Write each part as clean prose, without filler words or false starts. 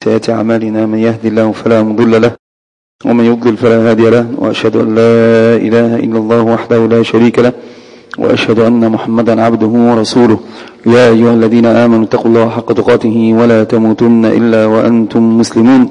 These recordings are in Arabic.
سيئات أعمالنا من يهدي الله فلا مضل له ومن يضلل فلا هادي له، وأشهد أن لا إله إلا الله وحده لا شريك له، وأشهد أن محمدا عبده ورسوله. يا أيها الذين آمنوا اتقوا الله حق تقاته ولا تموتن إلا وأنتم مسلمون.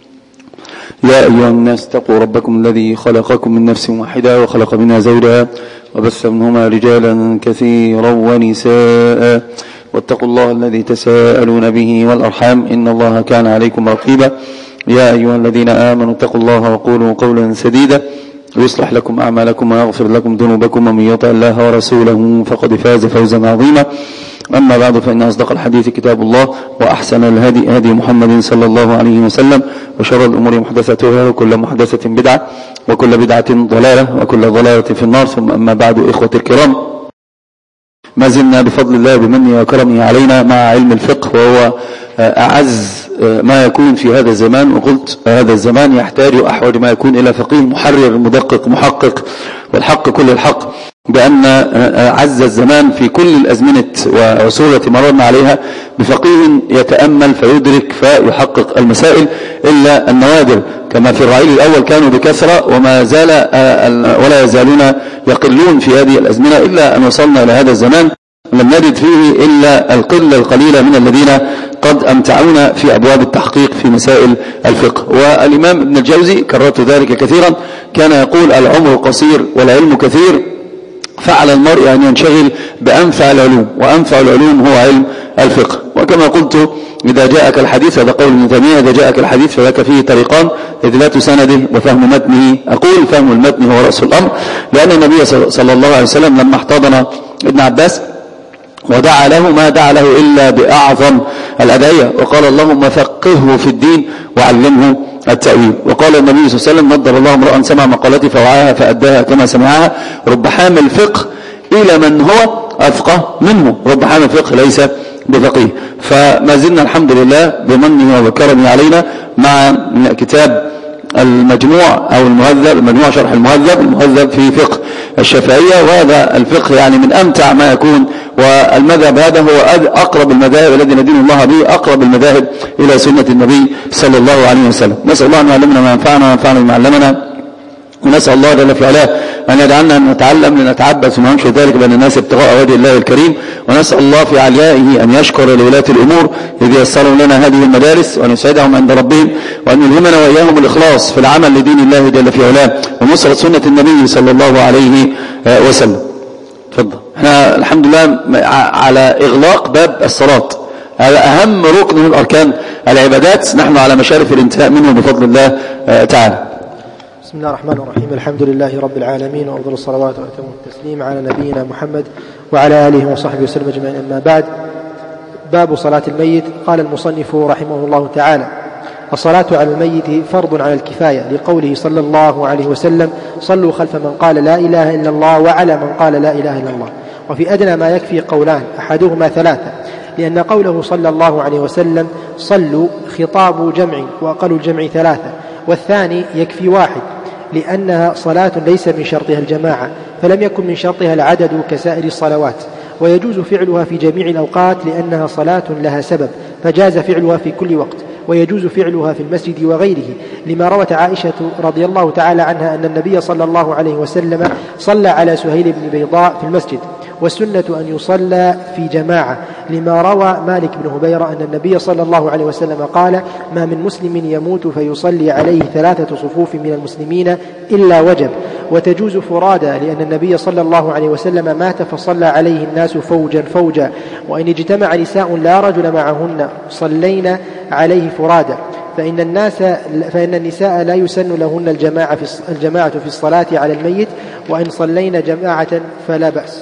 يا أيها الناس اتقوا ربكم الذي خلقكم من نفس واحدة وخلق منها زوجها وبث منهما رجالا كثيرا ونساء، واتقوا الله الذي تساءلون به والأرحام إن الله كان عليكم رقيبا. يا أيها الذين آمنوا اتقوا الله وقولوا قولا سديدا يصلح لكم أعمالكم ويغفر لكم ذنوبكم، ومن يطع الله ورسوله فقد فاز فوزا عظيما. أما بعد، فإن أصدق الحديث كتاب الله، وأحسن الهدي هدي محمد صلى الله عليه وسلم، وشر الأمور محدثاتها، وكل محدثة بدعة، وكل بدعة ضلالة، وكل ضلالة في النار. ثم أما بعد، إخوة الكرام، ما زلنا بفضل الله بمنه وكرمه علينا مع علم الفقه، وهو أعز ما يكون في هذا الزمان. وقلت هذا الزمان يحتاج أحوج ما يكون إلى فقيه محرر مدقق محقق، والحق كل الحق، بأن عز الزمان في كل الأزمنة وعصور التي مررنا عليها بفقيه يتأمل فيدرك فيحقق المسائل، إلا النوادر كما في الرعيل الأول كانوا بكثرة، وما زال ولا يزالون يقلون في هذه الأزمنة، إلا أن وصلنا إلى هذا الزمان لم نجد فيه إلا القلة القليلة من الذين قد أمتعونا في أبواب التحقيق في مسائل الفقه. والإمام ابن الجوزي كررت ذلك كثيرا، كان يقول: العمر قصير والعلم كثير، فعلى المرء أن ينشغل بأنفع العلوم، وأنفع العلوم هو علم الفقه. وكما قلت، إذا جاءك الحديث، هذا قول ابن تيمية، إذا جاءك الحديث فذاك فيه طريقان: إدلات سنده وفهم متنه. أقول فهم المتن هو رأس الأمر، لأن النبي صلى الله عليه وسلم لما احتضن ابن عباس ودعا له ما دعا له إلا بأعظم الأدعية، وقال: اللهم فقهه في الدين وعلمه التأويل. وقال النبي صلى الله عليه وسلم: نضر الله امرأ سمع مقالتي فوعاها فأداها كما سمعها، رب حامل فقه إلى من هو أفقه منه. رب حامل فقه ليس بفقيه. فما زلنا الحمد لله بمنه وكرمه علينا مع كتاب المجموع أو المهذب، المجموع شرح المهذب في فقه الشافعية. وهذا الفقه يعني من أمتع ما يكون، والمذهب هذا هو أقرب المذاهب الذي ندين الله به، أقرب المذاهب إلى سنة النبي صلى الله عليه وسلم. نسأل الله أن يعلمنا ما ينفعنا وينفعنا بما علمنا، ونسأل الله جل في علاه أن يجعلنا نتعلم لنتعبث وما ننشر ذلك بين الناس ابتغاء وجه الله الكريم. ونسأل الله في عليائه أن يشكر لولاة الأمور إذ يسروا لنا هذه المدارس، وأن يسعدهم عند ربهم، وأن يلهمنا وإياهم الإخلاص في العمل لدين الله جل في علاه ونصرة سنة النبي صلى الله عليه وسلم. تفضل. احنا الحمد لله على إغلاق باب الصلاة، هذا أهم ركن من أركان العبادات، نحن على مشارف الانتهاء منه بفضل الله تعالى. بسم الله الرحمن الرحيم. الحمد لله رب العالمين، وأفضل الصلوات وأتم التسليم على نبينا محمد وعلى آله وصحبه وسلم أجمعين. أما بعد، باب صلاة الميت. قال المصنف رحمه الله تعالى: الصلاة على الميت فرض على الكفاية، لقوله صلى الله عليه وسلم: صلوا خلف من قال لا إله إلا الله وعلى من قال لا إله إلا الله. وفي أدنى ما يكفي قولان، أحدهما ثلاثة، لأن قوله صلى الله عليه وسلم صلوا خطاب جمع، وأقل الجمع ثلاثة، والثاني يكفي واحد، لأنها صلاة ليس من شرطها الجماعة، فلم يكن من شرطها العدد كسائر الصلوات، ويجوز فعلها في جميع الأوقات لأنها صلاة لها سبب، فجاز فعلها في كل وقت، ويجوز فعلها في المسجد وغيره، لما روت عائشة رضي الله تعالى عنها أن النبي صلى الله عليه وسلم صلى على سهيل بن بيضاء في المسجد، والسنة أن يصلى في جماعة، لما روى مالك بن هبيرة أن النبي صلى الله عليه وسلم قال: ما من مسلم يموت فيصلي عليه 3 صفوف من المسلمين إلا وجب. وتجوز فرادى، لأن النبي صلى الله عليه وسلم مات فصلى عليه الناس فوجا فوجا، وإن اجتمع نساء لا رجل معهن صلينا عليه فرادى، فإن النساء لا يسن لهن الجماعة في الصلاة على الميت، وإن صلينا جماعة فلا بأس.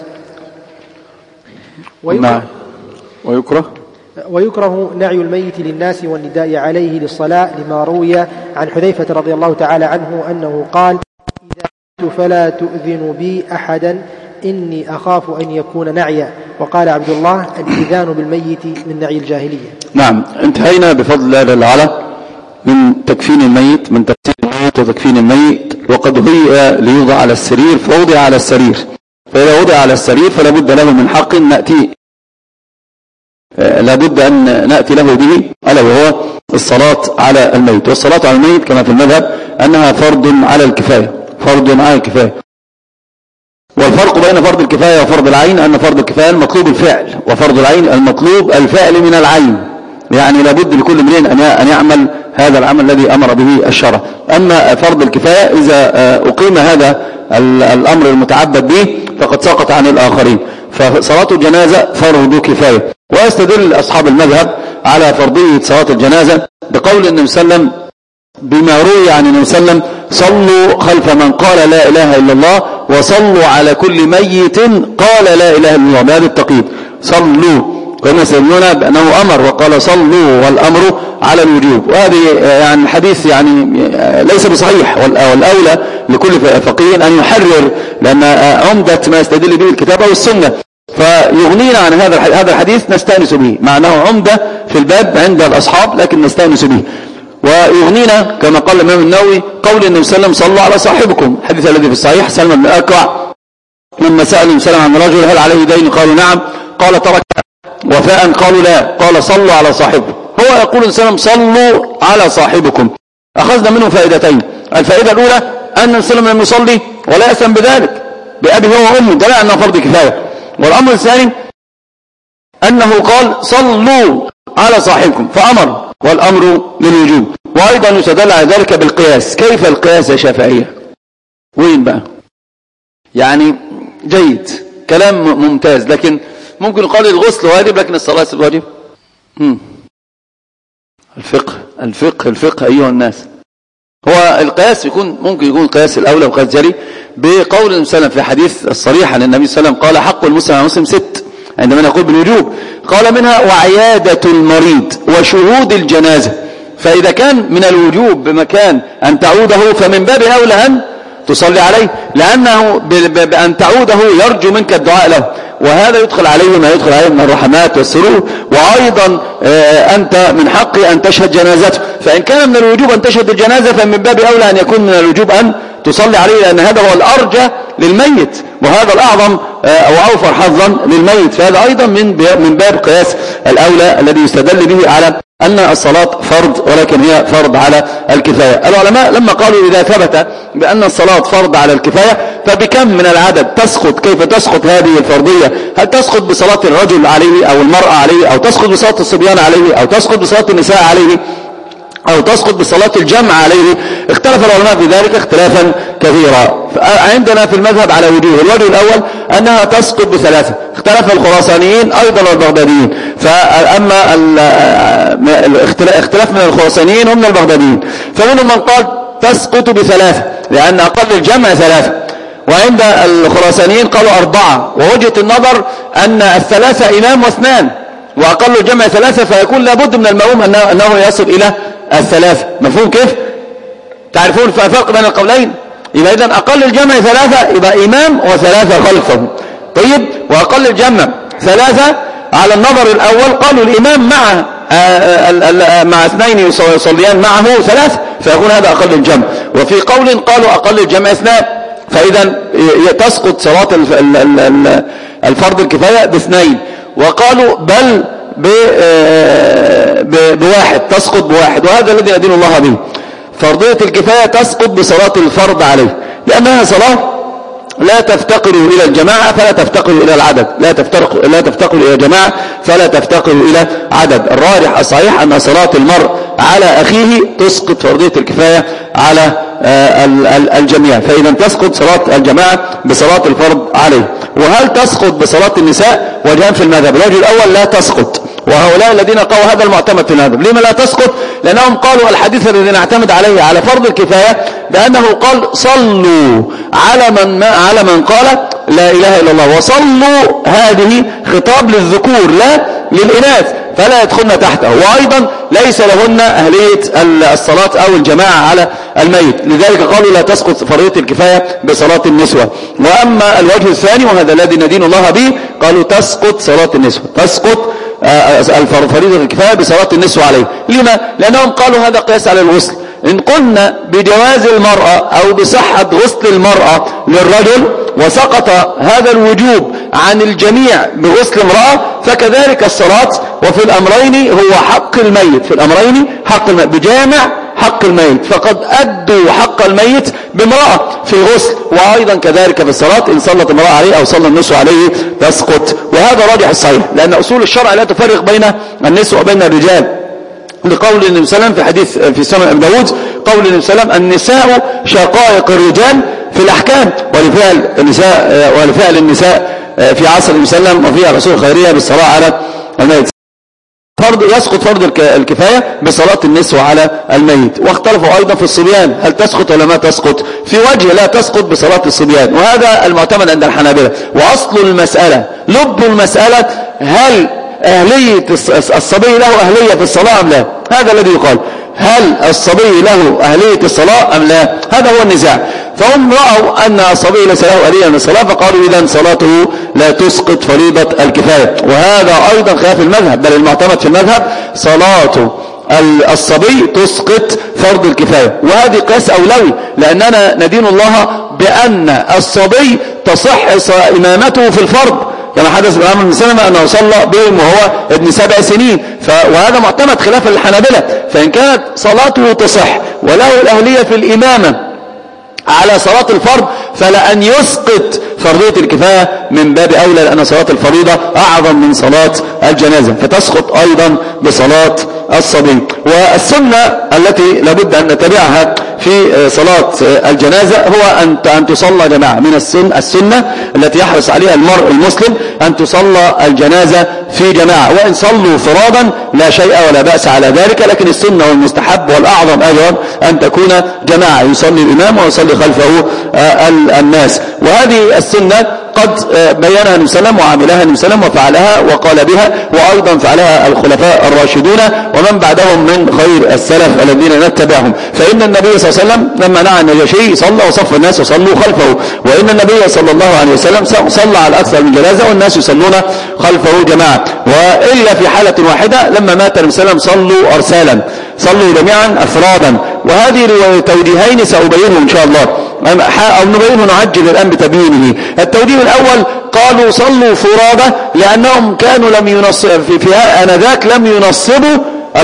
ويكره نعي الميت للناس والنداء عليه للصلاة، لما روي عن حذيفة رضي الله تعالى عنه أنه قال: إذا مت فلا تؤذن بي أحدا إني أخاف أن يكون نعيا. وقال عبد الله: الإذان بالميت من نعي الجاهلية. نعم، انتهينا بفضل الله جل وعلا من تكفين الميت، من تكفين الميت وتكفين الميت، وقد هيئ ليوضع على السرير فوضع على السرير، فإذا وضع على السرير فلا بد له من حق لابد أن نأتي له به، ألا وهو الصلاة على الميت. والصلاة على الميت كما في المذهب أنها فرض على الكفاية، فرض على الكفاية. والفرق بين فرض الكفاية وفرض العين أن فرض الكفاية المطلوب الفعل، وفرض العين المطلوب الفعل من العين، يعني لابد لكل امرئ أن يعمل هذا العمل الذي أمر به الشرع. أما فرض الكفاية إذا أقيم هذا الأمر المتعبد به فقد سقط عن الآخرين. فصلاة الجنازة فرض كفاية. ويستدل أصحاب المذهب على فرضية صلاة الجنازة بقول النبي صلى الله عليه وسلم بما روي عن النبي صلى الله عليه وسلم: صلوا خلف من قال لا إله إلا الله وصلوا على كل ميت قال لا إله إلا الله، بهذا التقييد. صلوا، كما سيدنا بأنه أمر وقال صلوا والأمر على الوجوب. وهذه يعني الحديث يعني ليس بصحيح، والأولى لكل فقيه أن يحرر، لأن عمدة ما يستدل به الكتاب والسنة، فيغنينا عن هذا الحديث نستأنس به، مع أنه عمدة في الباب عند الأصحاب لكن نستأنس به. ويغنينا كما قال الإمام النووي قول النبي صلى الله عليه وسلم: صلوا على صاحبكم، الحديث الذي في الصحيح سلمى بن الأكوع لما سأل النبي صلى الله عليه وسلم عن رجل هل عليه دين؟ قالوا نعم. قال ترك وفاء؟ قالوا لا. قال صلوا على صاحبكم. هو يقول النبي صلى الله عليه وسلم: صلوا على صاحبكم. أخذنا منه فائدتين. الفائدة الأولى أن النبي صلى الله عليه وسلم لم يصلي ولا يأثم بذلك بأبي هو وأمه، دل أنه فرض كفاية. والأمر الثاني أنه قال صلوا على صاحبكم فأمر، والأمر للوجوب. وأيضا يستدل على ذلك بالقياس. كيف القياس يا شافعية؟ وين بقى؟ يعني جيد، كلام ممتاز، لكن ممكن يقال الغسل واجب لكن الصلاة واجب. الفقه أيها الناس. هو القياس ممكن يكون القياس الأولى وقياس جري بقول النبي صلى الله عليه وسلم في حديث الصريح عن النبي صلى الله عليه وسلم قال: حق المسلم على المسلم 6، عندما نقول بالوجوب قال منها وعيادة المريض وشهود الجنازة. فإذا كان من الوجوب بمكان أن تعوده فمن باب أولى أن تصلي عليه، لأنه بأن تعوده يرجو منك الدعاء له، وهذا يدخل عليه ما يدخل عليه من الرحمات والسرور. وأيضا أنت من حق أن تشهد جنازته، فإن كان من الوجوب أن تشهد الجنازة فمن باب أولى أن يكون من الوجوب أن تصلي عليه، لأن هذا هو الأرجى للميت، وهذا الأعظم أو أوفر حظا للميت. فهذا أيضا من باب قياس الأولى الذي يستدل به على أن الصلاة فرض ولكن هي فرض على الكفاية. العلماء لما قالوا إذا ثبت بأن الصلاة فرض على الكفاية فبكم من العدد تسقط؟ كيف تسقط هذه الفرضية؟ هل تسقط بصلاة الرجل عليه أو المرأة عليه، أو تسقط بصلاة الصبيان عليه، أو تسقط بصلاة النساء عليه، أو تسقط بصلاة الجمع عليه؟ اختلف العلماء في ذلك اختلافا كثيرا. عندنا في المذهب على وجوه. الوجه الأول أنها تسقط بثلاثة، اختلف الخراسانيين أيضا والبغداديين. فأما اختلاف من الخراسانيين ومن البغداديين، فمنهم من قال تسقط بثلاثة لأن أقل الجمع 3، وعند الخراسانيين قالوا 4. ووجهة النظر أن الثلاثة إمام واثنان، وأقل الجمع 3، فيكون لابد من المأموم أنه يصل إلى 3. مفهوم كيف؟ تعرفون الفرق بين القولين؟ يبقى إذن أقل الجمع 3 يبقى إمام و3 خلفه. طيب، وأقل الجمع 3 على النظر الأول قالوا الإمام مع 2 يصليان معه 3، فيكون هذا أقل الجمع. وفي قول قالوا أقل الجمع 2، فإذا تسقط صلاة الفرض الكفاية ب2. وقالوا بل بواحد، تسقط بواحد، وهذا الذي يدين الله به. فرضية الكفاية تسقط بصلاة الفرض عليه، لأنها صلاة لا تفتقر إلى الجماعة فلا تفتقر إلى العدد، لا تفتقر إلى جماعة فلا تفتقر إلى عدد. الراجح الصحيح أن صلاة المرء على أخيه تسقط فرضية الكفاية على الجميع، فإذا تسقط صلاة الجماعة بصلاة الفرض عليه. وهل تسقط بصلاة النساء؟ وجهان في المذهب. الوجه الأول لا تسقط، وهؤلاء الذين قالوا هذا المعتمد في المذهب. لما لا تسقط؟ لأنهم قالوا الحديث الذي نعتمد عليه على فرض الكفاية بأنه قال صلوا على من قال لا إله إلا الله، وصلوا هذه خطاب للذكور لا للإناث، فلا يدخلن تحته، وأيضا ليس لهن أهلية الصلاة أو الجماعة على الميت، لذلك قالوا لا تسقط فرضية الكفاية بصلاة النسوة. وأما الوجه الثاني وهذا الذي ندين الله به، قالوا تسقط صلاة النسوة، تسقط فريضة الكفاية بصلاة النسوة عليه. لما؟ لأنهم قالوا هذا قياس على الغسل، إن قلنا بجواز المرأة أو بصحة غسل المرأة للرجل وسقط هذا الوجوب عن الجميع بغسل امرأة، فكذلك الصلاة. وفي الأمرين هو حق الميت، في الأمرين حق الميت بجامع حق الميت، فقد أدوا حق الميت بامرأة في الغسل، وأيضا كذلك في الصلاة إن صلت امرأة عليه أو صلى النسوة عليه تسقط. وهذا راجح الصحيح، لأن أصول الشرع لا تفرق بين النسوة وبين الرجال، لقول النبي صلى الله عليه وسلم في حديث في سنن أبي داود، قول النبي صلى الله عليه وسلم النساء شقائق الرجال في الأحكام، ولفعل النساء في عصر النبي صلى الله عليه وسلم وفي الرسول الخيرية بالصلاة على الميت. يسقط فرض الكفاية بصلاة النسوة على الميت. واختلفوا أيضا في الصبيان، هل تسقط ولا ما تسقط؟ في وجه لا تسقط بصلاة الصبيان، وهذا المعتمد عند الحنابلة. وأصل المسألة لب المسألة هل أهلية الصبي له أهلية في الصلاة أم لا؟ هذا الذي يقال، هل الصبي له أهلية الصلاة أم لا؟ هذا هو النزاع. فهم رأوا أن الصبي ليس له أهلية للصلاة، فقالوا إذن صلاته لا تسقط فريضة الكفاية. وهذا أيضا خلاف المذهب، بل المعتمد في المذهب صلاة الصبي تسقط فرض الكفاية. وهذه قياس أولوي، لأننا ندين الله بأن الصبي تصح إمامته في الفرض، كما حدث بالعمر بن سلمة أنه صلى بهم وهو ابن 7 سنين. وهذا معتمد خلاف الحنابلة. فإن كانت صلاته تصح وله الأهلية في الإمامة على صلاة الفرض، فلا أن يسقط فرضية الكفاية من باب أولى، لأن صلاة الفريضة أعظم من صلاة الجنازة، فتسقط أيضا بصلاة الصبي. والسنة التي لابد أن نتبعها في صلاة الجنازة هو أن تصلى جماعة. من السنة التي يحرص عليها المرء المسلم أن تصلى الجنازة في جماعة، وإن صلوا فرادا لا شيء ولا بأس على ذلك، لكن السنة والمستحب والأعظم أيضا أن تكون جماعة، يصلي الإمام ويصلي خلفه الناس. وهذه السنة قد بينها النبي صلى الله عليه وسلم وعملها النبي صلى الله عليه وسلم وفعلها وقال بها، وأيضا فعلها الخلفاء الراشدون ومن بعدهم من خير السلف الذين نتبعهم. فإن النبي صلى الله عليه وسلم لما نعى النجاشي صلى وصف الناس وصلوا خلفه، وإن النبي صلى الله عليه وسلم صلى على أكثر من جنازة والناس يصلون خلفه جماعة. وإلا في حالة واحدة لما مات النبي صلى الله عليه وسلم صلوا أرسالا، صلوا جميعا أفرادا. وهذه توجيهين سأبينه إن شاء الله، أو نبينه نعجل الآن بتبيينه. التوجيه الأول قالوا صلوا فرادى لأنهم كانوا لم ينصبوا في آنذاك لم ينصبوا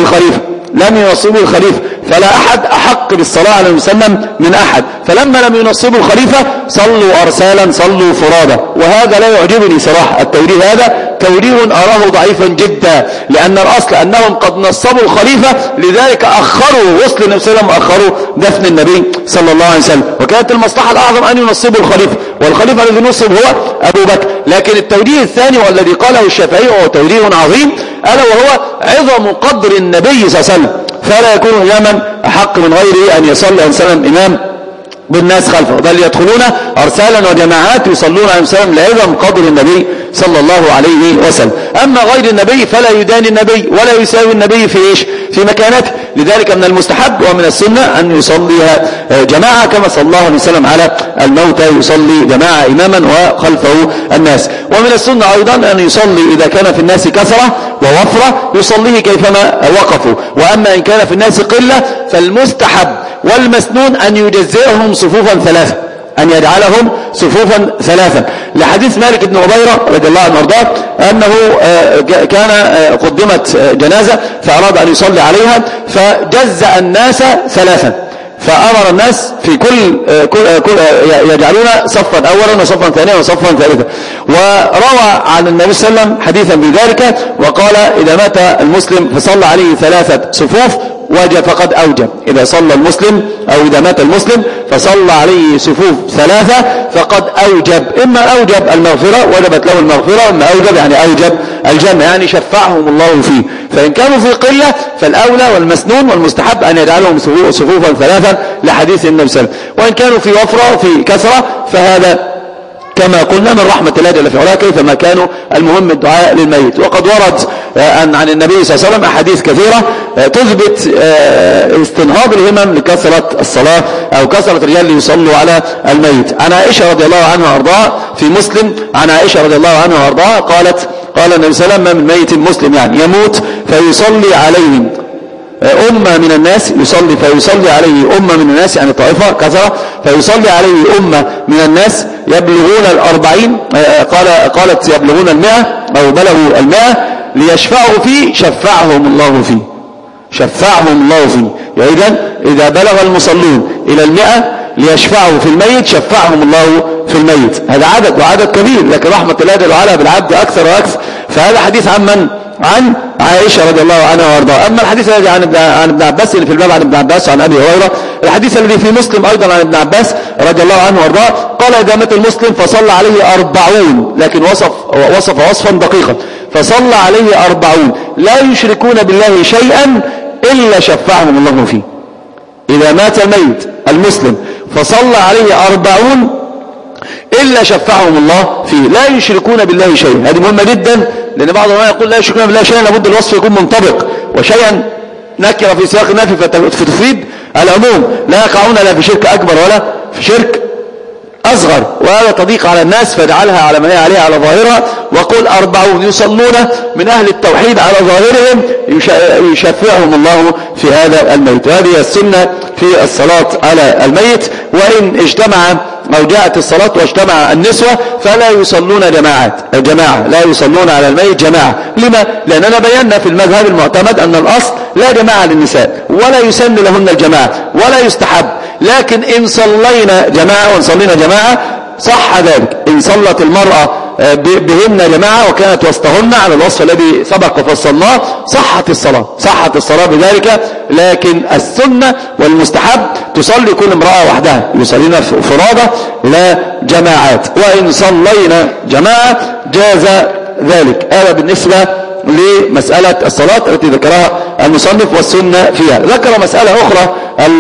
الخليفة، فلا أحد أحق بالصلاة على النبي صلى الله عليه وسلم من أحد، فلما لم ينصبوا الخليفة صلوا أرسالا صلوا فرادى. وهذا لا يعجبني صراحة، التوجيه هذا توجيه أراه ضعيفا جدا، لأن الأصل أنهم قد نصبوا الخليفة، لذلك أخروا غسل النبي صلى الله عليه وسلم وأخروا دفن النبي صلى الله عليه وسلم، وكانت المصلحة الأعظم أن ينصبوا الخليفة، والخليفة الذي نصب هو أبو بكر. لكن التوجيه الثاني والذي قاله الشافعي وهو توجيه عظيم، ألا وهو عظم قدر النبي صلى الله عليه وسلم، فلا يكون إماما أحق من غيره أن يصلي وسلم إمام بالناس خلفه، بل يدخلون أرسالا وجماعات يصلون عليه وسلم لعظم قدر النبي صلى الله عليه وسلم. أما غير النبي فلا يداني النبي ولا يساوي النبي في إيش؟ في مكانته. لذلك من المستحب ومن السنة أن يصليها جماعة كما صلى الله عليه وسلم على الموتى، يصلي جماعة إماما وخلفه الناس. ومن السنة أيضا أن يصلي إذا كان في الناس كثرة ووفرة يصليه كيفما وقفوا، وأما إن كان في الناس قلة فالمستحب والمسنون أن يجزئهم صفوفا ثلاثة، أن يجعلهم صفوفا ثلاثا، لحديث مالك بن عبيرة رضي الله عنه وارضاه أنه كان قدمت جنازة فأراد أن يصلي عليها فجزأ الناس ثلاثا، فأمر الناس في كل يجعلون صفا أولا وصفا ثانيا وصفا ثالثا. وروى عن النبي صلى الله عليه وسلم حديثا بذلك وقال إذا مات المسلم فصلى عليه 3 صفوف وجب فقد أوجب. إذا صلى المسلم أو إذا مات المسلم فصلى عليه صفوف 3 فقد أوجب، إما أوجب المغفرة وجبت له المغفرة، إما أوجب يعني أوجب الجنة، يعني شفعهم الله فيه. فإن كانوا في قلة فالأولى والمسنون والمستحب أن يجعلهم صفوفا 3 لحديث النبي صلى الله عليه وسلم. وإن كانوا في وفرة في كثرة فهذا كما قلنا من رحمة الله جل في علاه كيفما كانوا، المهم الدعاء للميت. وقد ورد عن النبي صلى الله عليه وسلم أحاديث كثيرة تثبت استنهاض الهمم لكثرة الصلاة أو كثرة الرجال اللي يصلوا على الميت. عن عائشة رضي الله عنها وارضاها في مسلم عن عائشة رضي الله عنها وارضاها قالت قال النبي صلى الله عليه وسلم ما من ميت مسلم يعني يموت فيصلي عليهم أمة من الناس فيصلي عليه أمة من الناس، يعني طائفة كثرة، فيصلي عليه أمة من الناس يبلغون 40، قالت يبلغون 100 أو بلغوا 100 ليشفعوا فيه شفعهم الله فيه، شفعهم الله فيه. يعني إذا بلغ المصلون إلى 100 ليشفعوا في الميت شفعهم الله في الميت. هذا عدد وعدد كبير، لكن رحمة الله جل وعلا بالعبد أكثر وأكثر. فهذا حديث عن من؟ عن عائشة رضي الله عنها وارضاها. أما الحديث الذي عن ابن عباس اللي في الباب عن ابن عباس وعن أبي هريرة، الحديث الذي في مسلم أيضا عن ابن عباس رضي الله عنه وارضاه، قال إذا مات المسلم فصلى عليه 40، لكن وصف وصفا دقيقا، فصلى عليه 40 لا يشركون بالله شيئا إلا شفعهم الله فيه. إذا مات الميت المسلم فصلى عليه 40 إلا شفعهم الله فيه، لا يشركون بالله شيئا. هذه مهمة جدا، لأن بعض العلماء يقول لا يشركون بالله شيئا، لابد الوصف يكون منطبق، وشيئا نكر في سياق النفي فتفيد العموم، لا يقعون لا في شرك أكبر ولا في شرك أصغر، وهذا تضيق على الناس فاجعلها على ما هي عليها على ظاهرها، وقل 40 يصلون من أهل التوحيد على ظاهرهم يشفعهم الله في هذا الميت. وهذه السنة في الصلاة على الميت، وإن اجتمع أو جاءت الصلاة واجتمع النسوة فلا يصلون جماعة، لا يصلون على الميت جماعة. لما؟ لأننا بينا في المذهب المعتمد أن الأصل لا جماعة للنساء، ولا يسن لهن الجماعة ولا يستحب، لكن إن صلينا جماعة وصلينا جماعة صح ذلك. إن صلت المرأة بهن جماعة وكانت وسطهن على الوصف الذي سبق وفصلناه صحت الصلاة بذلك. لكن السنة والمستحب تصلي كل امرأة وحدها، يصلين فرادة لا جماعات، وإن صلينا جماعة جاز ذلك. هذا بالنسبة لمسألة الصلاة التي ذكرها المصنف والسنة فيها. ذكر مسألة أخرى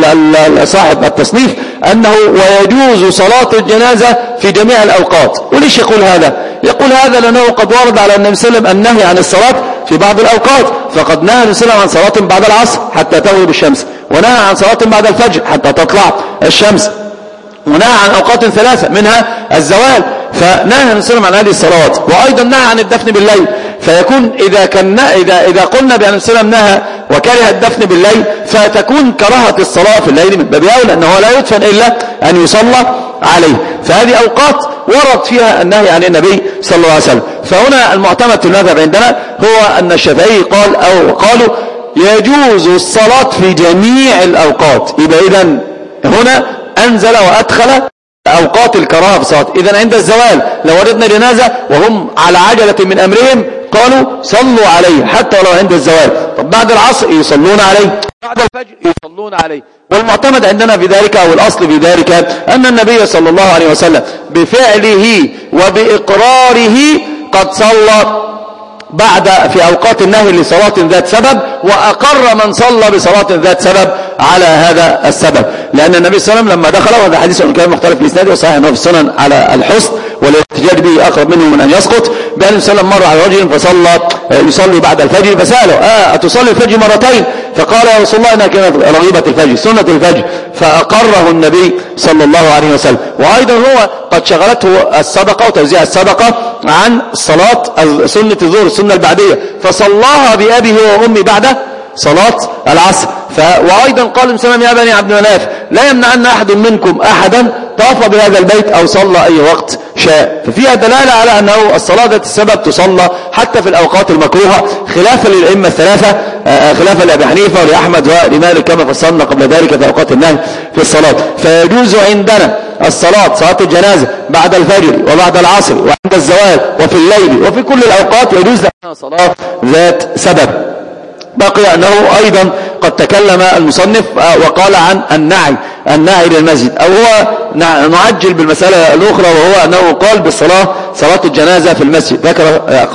صاحب التصنيف، أنه ويجوز صلاة الجنازة في جميع الأوقات. وليش يقول هذا؟ يقول هذا لأنه قد ورد على النبي صلى الله عليه وسلم النهي عن الصلاة في بعض الأوقات، فقد نهى النبي صلى الله عليه وسلم عن صلاة بعد العصر حتى تغرب الشمس، ونهى عن صلاة بعد الفجر حتى تطلع الشمس، ونهى عن أوقات 3 منها الزوال، فنهى النبي صلى الله عليه وسلم عن هذه الصلوات. وأيضا نهى عن الدفن بالليل، فيكون إذا قلنا بأن النبي صلى الله عليه وسلم نهى وكره الدفن بالليل، فتكون كراهة الصلاة في الليل من باب أولى، أنه لا يدفن إلا أن يصلى عليه. فهذه أوقات ورد فيها النهي عن النبي صلى الله عليه وسلم. فهنا المعتمد في المذهب عندنا هو أن الشافعي قالوا يجوز الصلاة في جميع الأوقات. يبقى إذن هنا أنزل وأدخل أوقات الكراهة في الصلاة. إذن عند الزوال لو وجدنا جنازة وهم على عجلة من أمرهم قالوا صلوا عليه حتى ولو عند الزوال. طب بعد العصر يصلون عليه، بعد الفجر يصلون عليه. والمعتمد عندنا في ذلك أو الأصل في ذلك أن النبي صلى الله عليه وسلم بفعله وبإقراره قد صلى بعد في أوقات النهي لصلاة ذات سبب، وأقر من صلى بصلاة ذات سبب على هذا السبب. لأن النبي صلى الله عليه وسلم لما دخل، وهذا حديث كان مختلف في الإسناد وصحيح أنه في السنن على الحسن والاحتجاج به أقرب منه من أن يسقط، بأن النبي صلى الله عليه وسلم مر على رجل فصلى يصلي بعد الفجر، فسأله أتصلي الفجر مرتين؟ فقال يا رسول الله إنها كانت رغيبة الفجر سنة الفجر، فأقره النبي صلى الله عليه وسلم. وأيضا هو قد شغلته الصدقة وتوزيع الصدقة عن صلاة سنة الظهر السنة البعدية، فصلاها بأبيه وأمي بعد صلاة العصر. وأيضا قال النبي صلى الله عليه وسلم يا بني عبد مناف لا يمنعن أحد منكم أحدا طاف بهذا البيت أو صلى أي وقت شاء. ففيها دلالة على أنه الصلاة ذات السبب تصلى حتى في الأوقات المكروهة، خلافا للأئمة الثلاثة، خلافا لأبي حنيفة ولأحمد ولمالك كما فصلنا قبل ذلك في أوقات النهي في الصلاة. فيجوز عندنا الصلاة صلاة الجنازة بعد الفجر وبعد العصر وعند الزوال وفي الليل وفي كل الأوقات يجوز لنا صلاة ذات سبب. بقي أنه أيضا قد تكلم المصنف وقال عن النعي للمسجد، أو هو نعجل بالمسألة الأخرى، وهو أنه قال بالصلاة صلاة الجنازة في المسجد. ذكر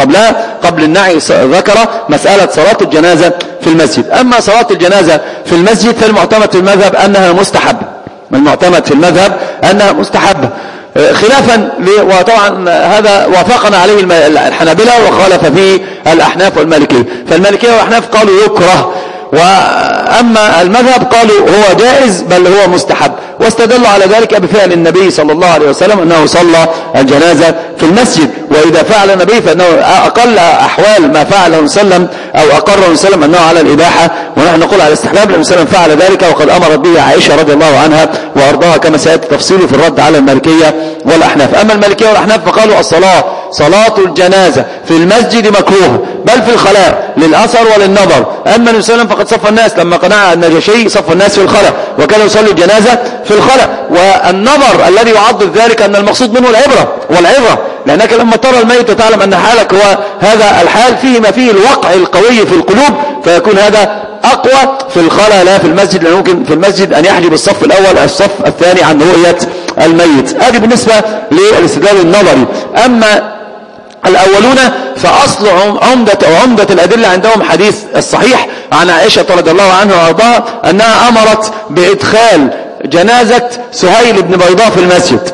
قبل النعي ذكر مسألة صلاة الجنازة في المسجد. أما صلاة الجنازة في المسجد فالمعتمد في المذهب أنها مستحبة، المعتمد في المذهب أنها مستحبة، خلافا وطبعا هذا وافقنا عليه الحنابلة وخالف فيه الأحناف والمالكية. فالمالكية والأحناف قالوا يكره، وأما المذهب قالوا هو جائز بل هو مستحب. واستدلوا على ذلك بفعل النبي صلى الله عليه وسلم أنه صلى الجنازة في المسجد، وإذا فعل النبي فإنه أقل أحوال ما فعله وسلم أو أقره وسلم أنه على الإباحة، ونحن نقول على الاستحباب لأن وسلم فعل ذلك وقد أمرت به عائشة رضي الله عنها وأرضاها كما سيأتي تفصيله في الرد على المالكية والأحناف. أما المالكية والأحناف فقالوا صلاة الجنازة في المسجد مكروهة بل في الخلاء للأثر وللنظر. أما النبي صلى الله عليه وسلم فقد صف الناس لما قنع النجاشي صف الناس في الخلاء وكان يصلي الجنازة في الخلاء. والنظر الذي يعضد ذلك أن المقصود منه العبرة والعظة، لأنك لما ترى الميت وتعلم أن حالك هو هذا الحال فيه ما فيه الوقع القوي في القلوب، فيكون هذا أقوى في الخلاء لا في المسجد، لأنه ممكن في المسجد أن يحجب الصف الأول الصف الثاني عن رؤية الميت. هذه بالنسبة للاستدلال النظري. أما الأولون فأصل عمدة الأدلة عندهم حديث الصحيح عن عائشة رضي الله عنها وارضاها أنها أمرت بإدخال جنازة سهيل بن بيضاء في المسجد،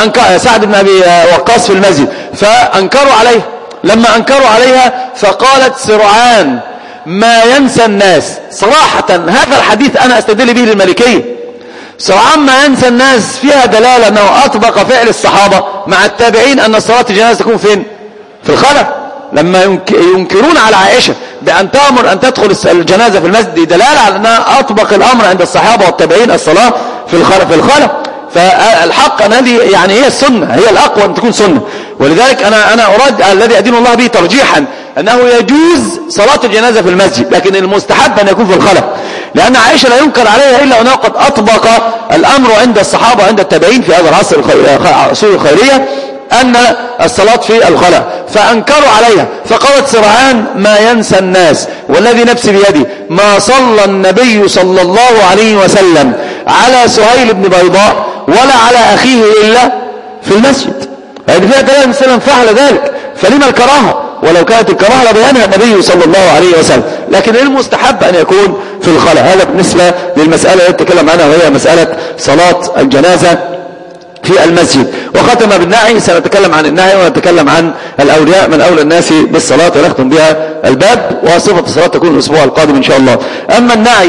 سعد بن أبي وقاص في المسجد، فأنكروا عليه. لما أنكروا عليها فقالت سرعان ما ينسى الناس. صراحة هذا الحديث أنا أستدل به للمالكية. سرعان ما ينسى الناس فيها دلالة أنه أطبق فعل الصحابة مع التابعين أن صلاة الجنازة تكون فين؟ في الخلاء. لما ينكرون على عائشة بأن تأمر أن تدخل الجنازة في المسجد دلالة على أنها أطبق الأمر عند الصحابة والتابعين الصلاة في الخلاء. فالحق أن هذه يعني هي السنة، هي الأقوى أن تكون سنة. ولذلك أنا أراد الذي أدين الله به ترجيحا أنه يجوز صلاة الجنازة في المسجد، لكن المستحب أن يكون في الخلاء، لأن عائشة لا ينكر عليها إلا أنه قد أطبق الأمر عند الصحابة عند التابعين في هذا العصر الخيرية أن الصلاة في الخلاء، فأنكروا عليها. فقالت سرعان ما ينسى الناس والذي نفسي بيدي ما صلى النبي صلى الله عليه وسلم على سهيل بن بيضاء ولا على أخيه إلا في المسجد. هذه فيها دلالة أن وسلم فعل ذلك، فلما الكراهة؟ ولو كانت الكراهة لبيانها النبي صلى الله عليه وسلم، لكن المستحب أن يكون في الخلاء. هذا بالنسبة للمسألة التي تكلم عنها وهي مسألة صلاة الجنازة في المسجد. وختم بالنعي، سنتكلم عن النعي ونتكلم عن الأولياء من أولى الناس بالصلاة ونختم بها الباب، وصفة الصلاة تكون الأسبوع القادم إن شاء الله. أما النعي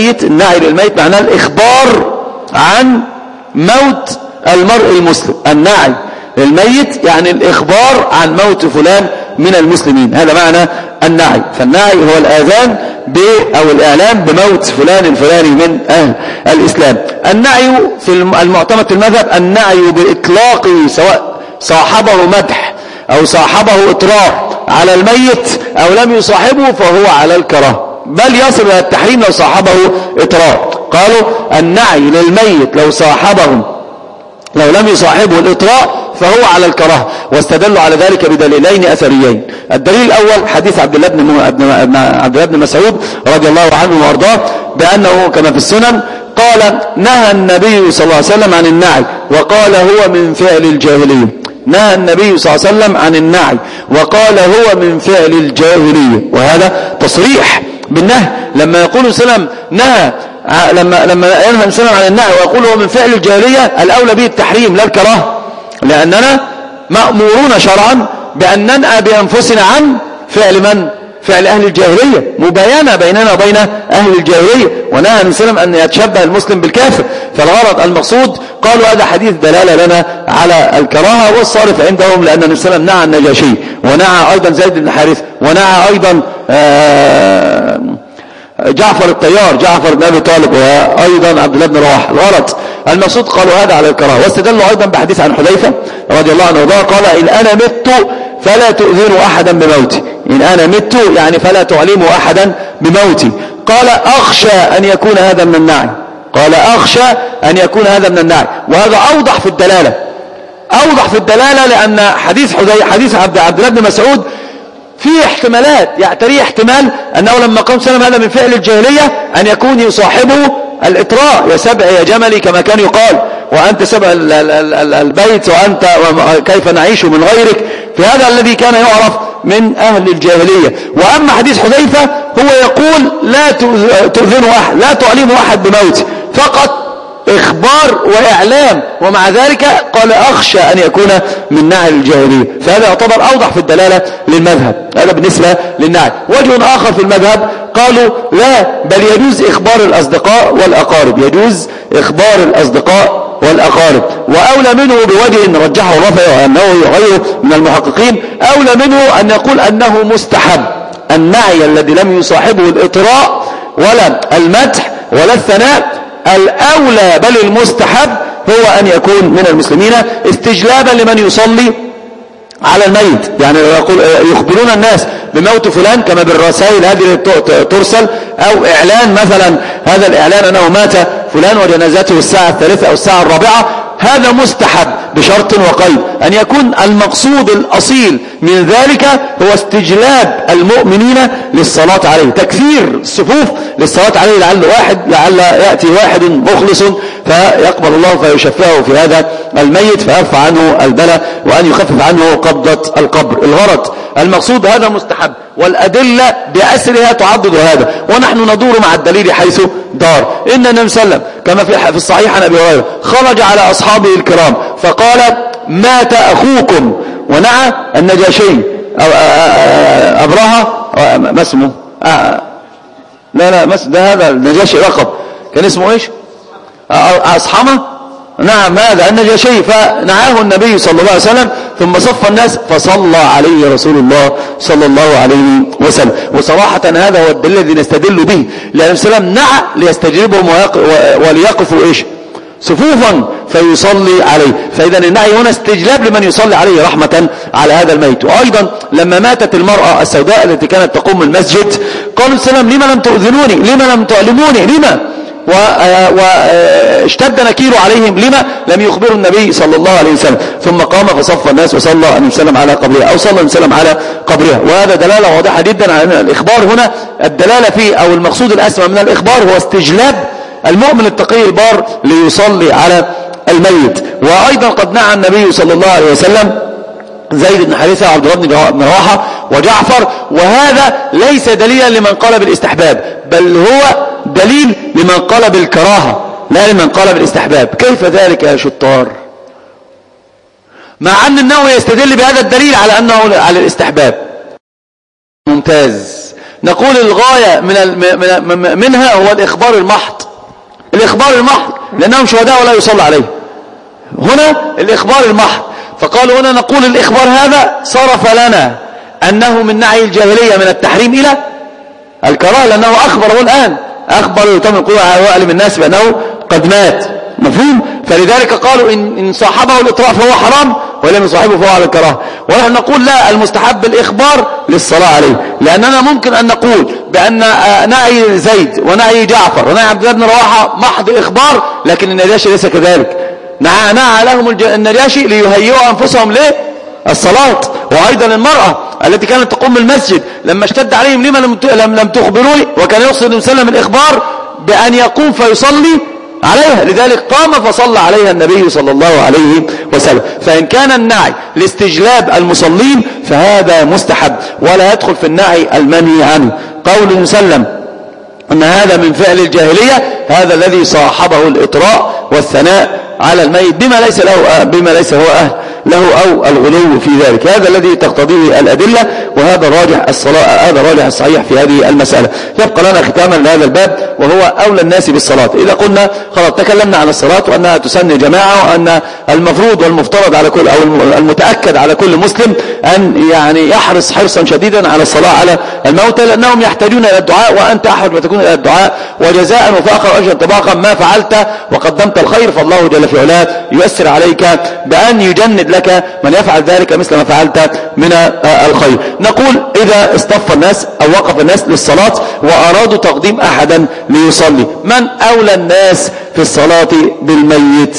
للميت معناه الإخبار عن موت المرء المسلم. النعي للميت يعني الإخبار عن موت فلان من المسلمين، هذا معنى النعي. فالنعي هو الآذان أو الإعلام بموت فلان الفلاني من أهل الإسلام. النعي في المعتمد في المذهب النعي بإطلاق، سواء صاحبه مدح أو صاحبه إطراء على الميت أو لم يصاحبه فهو على الكراهة، بل يصل إلى التحريم لو صاحبه إطراء. قالوا النعي للميت لو لم يصاحبه الإطراء فهو على الكراهة، واستدلوا على ذلك بدليلين أثريين. الدليل الأول حديث عبد الله بن مسعود رضي الله عنه وارضاه بأنه كما في السنن قال نهى النبي صلى الله عليه وسلم عن النعي وقال هو من فعل الجاهلية. نهى النبي صلى الله عليه وسلم عن النعي وقال هو من فعل الجاهلية، وهذا تصريح بالنهي. لما يقول سلم نهى، لما ينهى سلم عن النعي ويقول هو من فعل الجاهلية، الأولى به التحريم لا الكراهة، لأننا مأمورون شرعا بأن ننأى بأنفسنا عن فعل من؟ فعل أهل الجاهلية، مباينة بيننا وبين أهل الجاهلية. ونهى النبي صلى الله عليه وسلم أن يتشبه المسلم بالكافر. فالغرض المقصود قالوا هذا حديث دلالة لنا على الكراهة، والصارف عندهم لأن النبي صلى الله عليه وسلم نهى النجاشي ونهى أيضا زيد بن حارثة ونهى أيضا جعفر الطيار جعفر بن أبي طالب وأيضا عبد الله بن رواحة. الغرض المقصود قالوا هذا على الكراهة. واستدلوا أيضا بحديث عن حذيفة رضي الله عنه وارضاه قال إن أنا مت فلا تؤذنوا أحدا بموتي. إن أنا مت يعني فلا تعلموا أحدا بموتي. قال أخشى أن يكون هذا من النعي. قال أخشى أن يكون هذا من النعي، وهذا أوضح في الدلالة لأن حديث عبد الله بن مسعود فيه احتمالات، يعتريه احتمال أنه لما قام سلم هذا من فعل الجاهلية أن يكون يصاحبه الإطراء، يا سبع يا جملي كما كان يقال، وأنت سبع البيت وأنت كيف نعيش من غيرك، في هذا الذي كان يعرف من أهل الجاهلية. وأما حديث حذيفة هو يقول لا تؤذنوا أحد، لا تعلموا أحد بموت، فقط إخبار وإعلام، ومع ذلك قال أخشى أن يكون من نعي الجاهلية. فهذا يعتبر أوضح في الدلالة للمذهب. هذا بالنسبة للنعي. وجه آخر في المذهب قالوا لا، بل يجوز إخبار الأصدقاء والأقارب، يجوز إخبار الأصدقاء والأقارب. وأولى منه بوجه رجحه الرافعي وأنه غيره من المحققين، أولى منه أن يقول أنه مستحب. النعي الذي لم يصاحبه الإطراء ولا المدح ولا الثناء، الأولى بل المستحب هو أن يكون من المسلمين استجلابا لمن يصلي على الميت. يعني يخبرون الناس بموت فلان كما بالرسائل هذه ترسل، أو إعلان مثلا هذا الإعلان أنه مات فلان وجنازته الساعة 3 أو الساعة 4. هذا مستحب بشرط وقيد، أن يكون المقصود الأصيل من ذلك هو استجلاب المؤمنين للصلاة عليه، تكثير الصفوف للصلاة عليه، لعل يأتي واحد مخلص فيقبل الله فيشفعه في هذا الميت فيرفع عنه البلاء وأن يخفف عنه قبضة القبر. الغرض المقصود هذا مستحب، والأدلة بأسرها تعضد هذا، ونحن ندور مع الدليل حيث دار. إن النبي صلى الله عليه وسلم كما في الصحيح عن أبي هريرة خرج على أصحابه الكرام فقال مات أخوكم، ونعى النجاشي أو أبرهة، ما اسمه لا ده هذا النجاشي لقب، كان اسمه ايش؟ أصحمة. نعم هذا النجاشي، فنعاه النبي صلى الله عليه وسلم ثم صف الناس فصلى عليه رسول الله صلى الله عليه وسلم. وصراحة هذا هو الدليل الذي نستدل به، لأن السلام نعى ليستجيبهم وليقفوا ايش؟ صفوفا فيصلي عليه. فإذا النعي هنا استجلاب لمن يصلي عليه رحمة على هذا الميت. وأيضا لما ماتت المرأة السوداء التي كانت تقوم المسجد قالوا السلام لما لم تؤذنوني، لما لم تعلموني، لما واشتد نكير عليهم، لما لم يخبروا النبي صلى الله عليه وسلم. ثم قام فصف الناس وصلى أن يسلم على قبرها، أو صلى أن يسلم على قبرها. وهذا دلالة واضحة جدا على أن الإخبار هنا الدلالة فيه أو المقصود الأسمى من الإخبار هو استجلاب المؤمن التقي البار ليصلي على الميت. وأيضا قد نعى النبي صلى الله عليه وسلم زيد بن حارثة وعبد الله بن رواحة وجعفر، وهذا ليس دليلا لمن قال بالاستحباب، بل هو دليل لمن قال بالكراهة لا لمن قال بالاستحباب. كيف ذلك يا شطار؟ مع أن النووي يستدل بهذا الدليل على أنه على الاستحباب. ممتاز. نقول الغاية منها هو الإخبار المحض، الإخبار المحض لأنهم شهداء ولا يصلى عليه. هنا الإخبار المحض، فقالوا هنا نقول الإخبار هذا صرف لنا أنه من نعي الجاهلية من التحريم إلى الكراهة، لأنه أخبره الآن، أخبر يتم القول على وأعلم الناس بأنه قد مات. مفهوم؟ فلذلك قالوا إن صاحبه الإطراء فهو حرام، ولم يصاحبه فهو على الكراهة. ونحن نقول لا، المستحب الإخبار للصلاة عليه، لأننا ممكن أن نقول بأن نعي زيد ونعي جعفر ونعي عبد الله بن رواحة محض إخبار، لكن النجاشي ليس كذلك. نعى لهم النجاشي ليهيئوا أنفسهم للصلاة. وأيضا المرأة التي كانت تقوم المسجد لما اشتد عليهم لما لم تخبروني، وكان يقصد وسلم الإخبار بأن يقوم فيصلي عليها، لذلك قام فصلى عليها النبي صلى الله عليه وسلم. فإن كان النعي لاستجلاب المصلين فهذا مستحب ولا يدخل في النعي المنهي عنه. قول وسلم أن هذا من فعل الجاهلية، هذا الذي صاحبه الإطراء والثناء على الميت بما ليس هو أهل له أو الغلو في ذلك. هذا الذي تقتضيه الأدلة، وهذا راجح الصحيح في هذه المسألة. يبقى لنا ختاما لهذا الباب وهو أولى الناس بالصلاة. إذا قلنا خلاص تكلمنا عن الصلاة وأنها تسن جماعة، وأن المفروض والمفترض على كل أو المتأكد على كل مسلم أن يعني يحرص حرصا شديدا على الصلاة على الموتى، لأنهم يحتاجون إلى الدعاء، وأنت أحد ما تكون إلى الدعاء، وجزاء وفاخر أجر طباقا ما فعلت وقدمت الخير، فالله جل في علاه يؤثر عليك بأن يجند لك من يفعل ذلك مثل ما فعلت من الخير. نقول إذا اصطف الناس أو وقف الناس للصلاة وأرادوا تقديم أحدا ليصلي، من أولى الناس في الصلاة بالميت؟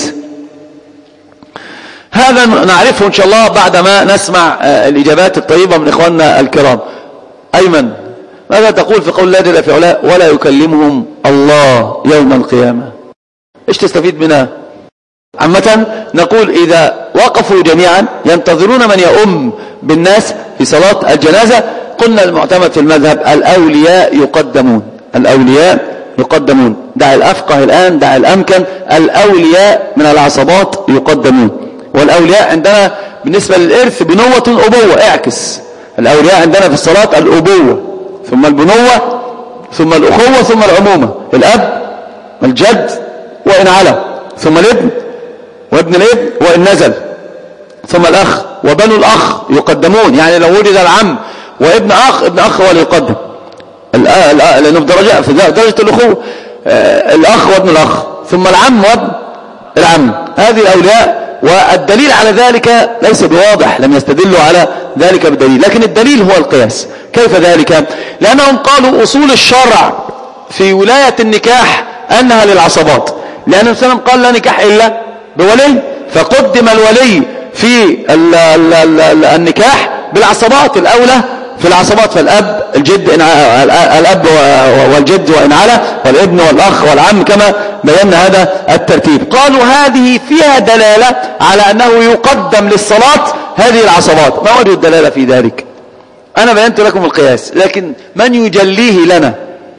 هذا نعرفه إن شاء الله بعدما نسمع الإجابات الطيبة من إخواننا الكرام. أيمن، ماذا تقول في قول الله جل في علاه ولا يكلمهم الله يوم القيامة؟ إيش تستفيد منها؟ عامة نقول إذا وقفوا جميعا ينتظرون من يؤم بالناس في صلاة الجنازة، قلنا المعتمد في المذهب الأولياء يقدمون، الأولياء يقدمون. دع الأفقه الآن، دع الأمكن، الأولياء من العصبات يقدمون. والأولياء عندنا بالنسبة للإرث بنوة أبوة، اعكس. الأولياء عندنا في الصلاة الأبوة ثم البنوة ثم الأخوة ثم العمومة، الأب والجد وإن علا، ثم الابن وابن الابن وإن نزل، ثم الأخ وبنو الأخ يقدمون. يعني لو وجد العم وابن أخ، ابن أخ هو اللي يقدم، لأنه في درجة الأخوة الأخ وابن الأخ، ثم العم وابن العم. هذه الأولياء. والدليل على ذلك ليس بواضح، لم يستدلوا على ذلك بالدليل، لكن الدليل هو القياس. كيف ذلك؟ لأنهم قالوا أصول الشرع في ولاية النكاح أنها للعصبات، لأن النبي صلى الله عليه وسلم قال لا نكاح إلا بولي، فقدم الولي في النكاح بالعصبات، الأولى في العصبات، فالأب الجد الأب والجد وإن علا، والابن والأخ والعم كما بينا هذا الترتيب. قالوا هذه فيها دلالة على أنه يقدم للصلاة هذه العصبات. ما وجه الدلالة في ذلك؟ أنا بينت لكم القياس، لكن من يجليه لنا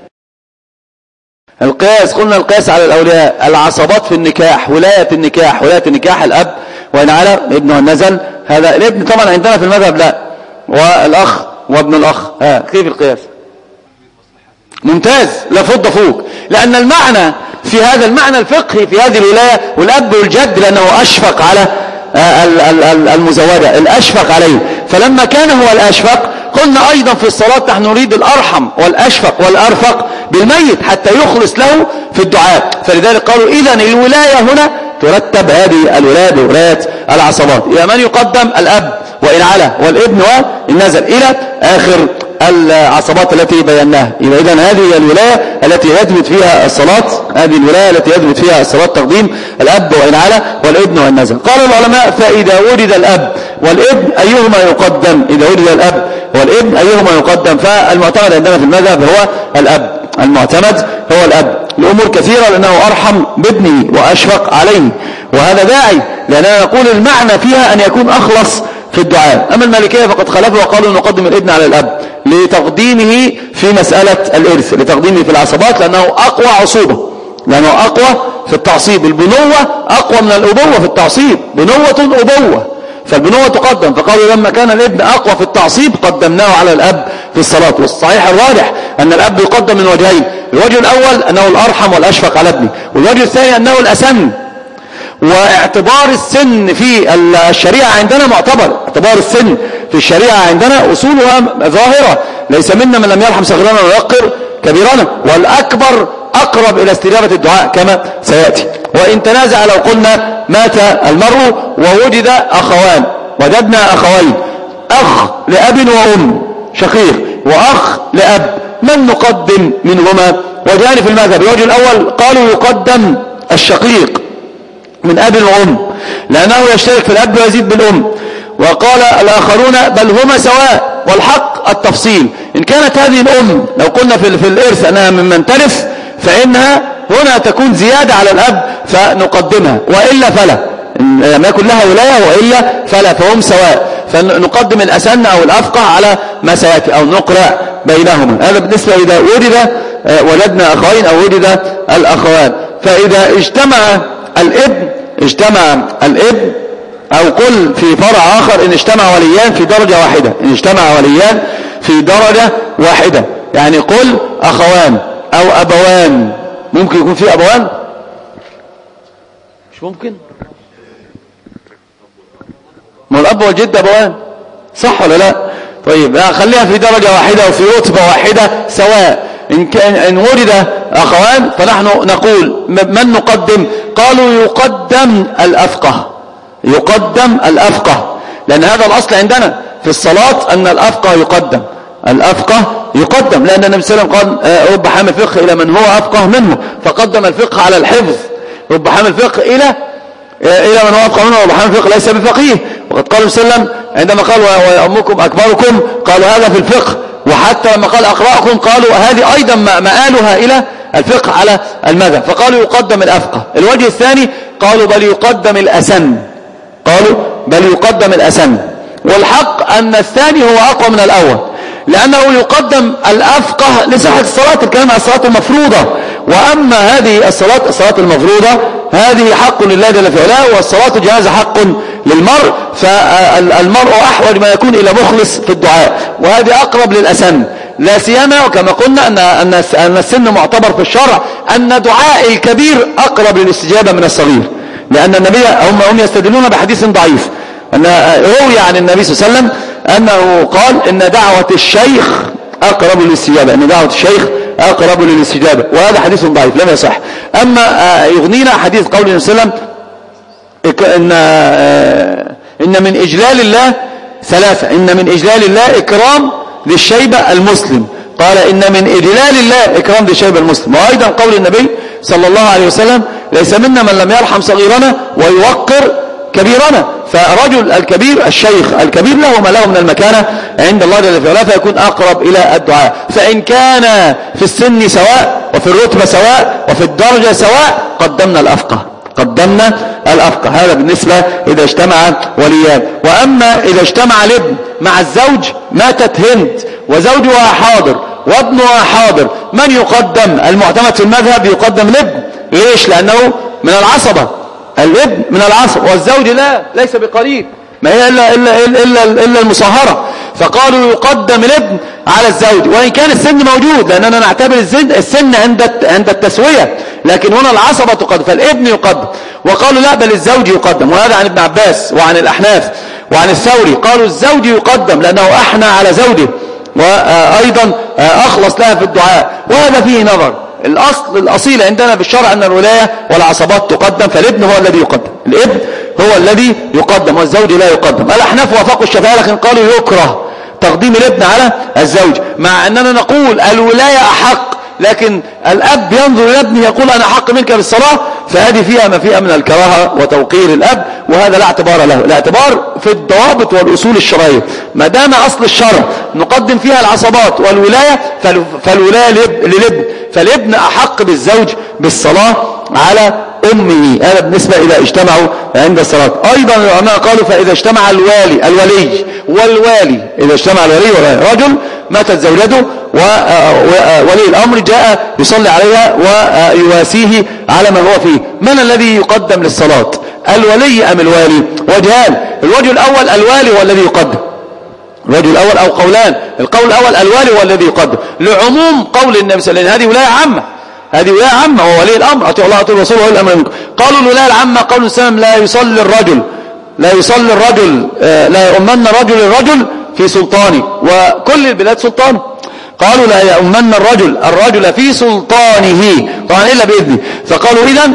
القياس؟ قلنا القياس على الأولياء، العصبات في النكاح، ولاية النكاح، ولاية النكاح الأب وإن علا، ابنه النزل، هذا الابن طبعا عندنا في المذهب لا، والأخ وابن الأخ. كيف القياس؟ ممتاز، لا فض فوق، لأن المعنى في هذا المعنى الفقهي في هذه الولاية، والأب والجد لأنه أشفق على المزوجة، الأشفق عليه، فلما كان هو الأشفق قلنا أيضا في الصلاة نحن نريد الأرحم والأشفق والأرفق بالميت حتى يخلص له في الدعاء. فلذلك قالوا إذن الولاية هنا ترتب هذه الولاية بولاية العصبات. إلى من يقدم؟ الأب وإن علا والابن وإن نزل، إلى آخر العصبات التي بيناها. إذن هذه الولاية التي يثبت فيها الصلاة، هذه الولاية التي يثبت فيها الصلاة تقديم الأب وإن علا والابن وإن نزل. قال العلماء فإذا وجد الأب والابن أيهما يقدم؟ إذا وجد الأب والابن أيهما يقدم؟ فالمعتمد عندنا في المذهب هو الأب، المعتمد هو الأب، الأمور كثيرة، لأنه أرحم بابنه وأشفق عليه، وهذا داعي، لأننا نقول المعنى فيها أن يكون أخلص في الدعاء. أما المالكية فقد خلفوا وقالوا نقدم الابن على الأب لتقديمه في مسألة الإرث، لتقديمه في العصبات، لأنه أقوى عصوبة، لأنه أقوى في التعصيب. البنوة أقوى من الأبوة في التعصيب، بنوة أبوة، فالبنوة تقدم. فقالوا لما كان الابن أقوى في التعصيب قدمناه على الأب في الصلاة. والصحيح الراجح أن الأب يقدم من وجهين، الوجه الأول أنه الأرحم والأشفق على ابنه، والوجه الثاني أنه الأسن. واعتبار السن في الشريعة عندنا معتبر، اعتبار السن في الشريعة عندنا أصولها ظاهرة، ليس منا من لم يرحم صغيرنا ويوقر كبيرنا، والأكبر أقرب إلى استجابة الدعاء كما سيأتي. وإن تنازع لو قلنا مات المرء ووجد أخوان، وجدنا أخوين، أخ لأب وأم شقيق وأخ لأب، من نقدم منهما؟ وجهان في المذهب. الوجه الأول قالوا يقدم الشقيق من أب وأم، لأنه يشترك في الأب ويزيد بالأم. وقال الآخرون بل هما سواء، والحق التفصيل. إن كانت هذه الأم لو قلنا في الإرث أنها ممن ترث، فإنها هنا تكون زيادة على الأب فنقدمها، وإلا فلا، لم يكن لها ولاية وإلا فلا، فهم سواء، فنقدم الأسن أو الأفقه على ما سيأتي، أو نقرأ بينهما. هذا بالنسبة إذا وجدنا أخوين أو وجد الأخوان. فإذا اجتمع الابن أو قل في فرع آخر إن اجتمع وليان في درجة واحدة، إن اجتمع وليان في درجة واحدة، يعني قل أخوان أو أبوان. ممكن يكون في أبوان؟ مش ممكن؟ ما الأب والجد أبوان، صح ولا لا؟ طيب خليها في درجة واحدة وفي رتبة واحدة سواء. إن وجد أخوان فنحن نقول من نقدم؟ قالوا يقدم الأفقه، يقدم الأفقه، لأن هذا الأصل عندنا في الصلاة أن الأفقه يقدم، الأفقه يقدم، لأن النبي صلى الله عليه وسلم قال رب حامل فقه إلى من هو أفقه منه، فقدم الفقه على الحفظ. رب حامل فقه إلى من هو أفقه منه، رب حامل فقه ليس بفقيه. وقد قال النبي صلى الله عليه وسلم عندما قال وأمكم أكبركم، قالوا هذا في الفقه. وحتى لما قال أقرأكم قالوا هذه أيضا مآلها إلى الفقه على المذهب، فقالوا يقدم الأفقه. الوجه الثاني قالوا بل يقدم الأسن، قالوا بل يقدم الأسن. والحق أن الثاني هو أقوى من الأول، لأنه يقدم الأفقه لصحة الصلاة، الكلام عن الصلاة المفروضة، وأما هذه الصلاة المفروضة هذه حق لله جل في علاه، والصلاة الجنازة حق للمرء، فالمرء أحوج ما يكون إلى مخلص في الدعاء، وهذه أقرب للأسن، لا سيما وكما قلنا أن السن معتبر في الشرع، أن دعاء الكبير أقرب للاستجابة من الصغير، لأن النبي هم يستدلون بحديث ضعيف أن روي عن النبي صلى الله عليه وسلم أنه قال إن دعوة الشيخ أقرب للاستجابة، إن دعوة الشيخ أقرب للاستجابة، وهذا حديث ضعيف لم يصح. أما يغنينا حديث قول النبي صلى الله عليه وسلم إن من إجلال الله ثلاثة، إن من إجلال الله إكرام للشيبة المسلم، قال إن من إجلال الله إكرام للشيبة المسلم. وأيضا قول النبي صلى الله عليه وسلم ليس منا من لم يرحم صغيرنا ويوقر كبيرنا، فرجل الكبير الشيخ الكبير له ما له من المكانة عند الله جل وعلا، فيكون أقرب إلى الدعاء. فإن كان في السن سواء وفي الرتبة سواء وفي الدرجة سواء قدمنا الأفقه. هذا بالنسبة إذا اجتمع وليان. وأما إذا اجتمع الابن مع الزوج، ماتت هند وزوجها حاضر وابنها حاضر، من يقدم؟ المعتمد في المذهب يقدم الابن. ليش؟ لأنه من العصبة، الابن من العصبة، والزوج ليس بقريب، ما هي إلا المصاهرة، فقالوا يقدم الابن على الزوج، وإن كان السن موجود، لأننا نعتبر السن عند التسوية، لكن هنا العصبة تقدم، فالابن يقدم. وقالوا لا، بل الزوج يقدم، وهذا عن ابن عباس وعن الأحناف وعن الثوري، قالوا الزوج يقدم لأنه أحنى على زوجه، وأيضا أخلص لها في الدعاء، وهذا فيه نظر. الأصيل عندنا في الشرع أن الولاية والعصبات تقدم، فالابن هو الذي يقدم، الابن هو الذي يقدم والزوج لا يقدم. الأحناف وافقوا الشافعية لكن قالوا يكره تقديم الابن على الزوج، مع أننا نقول الولاية أحق، لكن الأب ينظر إلى ابنه يقول أنا أحق منك بالصلاة، فهذه فيها ما فيها من الكراهة وتوقير الأب، وهذا لا اعتبار له. الاعتبار في الضوابط والأصول الشرعية، ما دام أصل الشرع نقدم فيها العصبات والولاية، فالولاية للابن، فالابن أحق بالزوج بالصلاة على أمه. هذا بالنسبة إذا اجتمعوا عند الصلاة. أيضا العلماء قالوا فإذا اجتمع الولي والوالي، إذا اجتمع الولي والوالي، رجل ماتت زوجته وولي الأمر جاء يصلي عليها ويواسيه على ما هو فيه، من الذي يقدم للصلاة؟ الولي أم الوالي؟ وجهان. الوجه الأول الوالي هو الذي يقدم، الوجه الأول أو قولان، القول الأول الوالي هو الذي يقدم لعموم قول النبي صلى الله عليه وسلم، هذه ولاية عامة، هذه ولاية عامة، وهو ولي الأمر، أطيعوا الله وأطيعوا الرسول وأولي الأمر منكم. قالوا الولاية العامة قول السلام لا يصلي الرجل لا يؤمن الرجل في سلطانه، وكل البلاد سلطانه، قالوا لا يؤمن الرجل في سلطانه طبعا إلا بإذنه، فقالوا إذن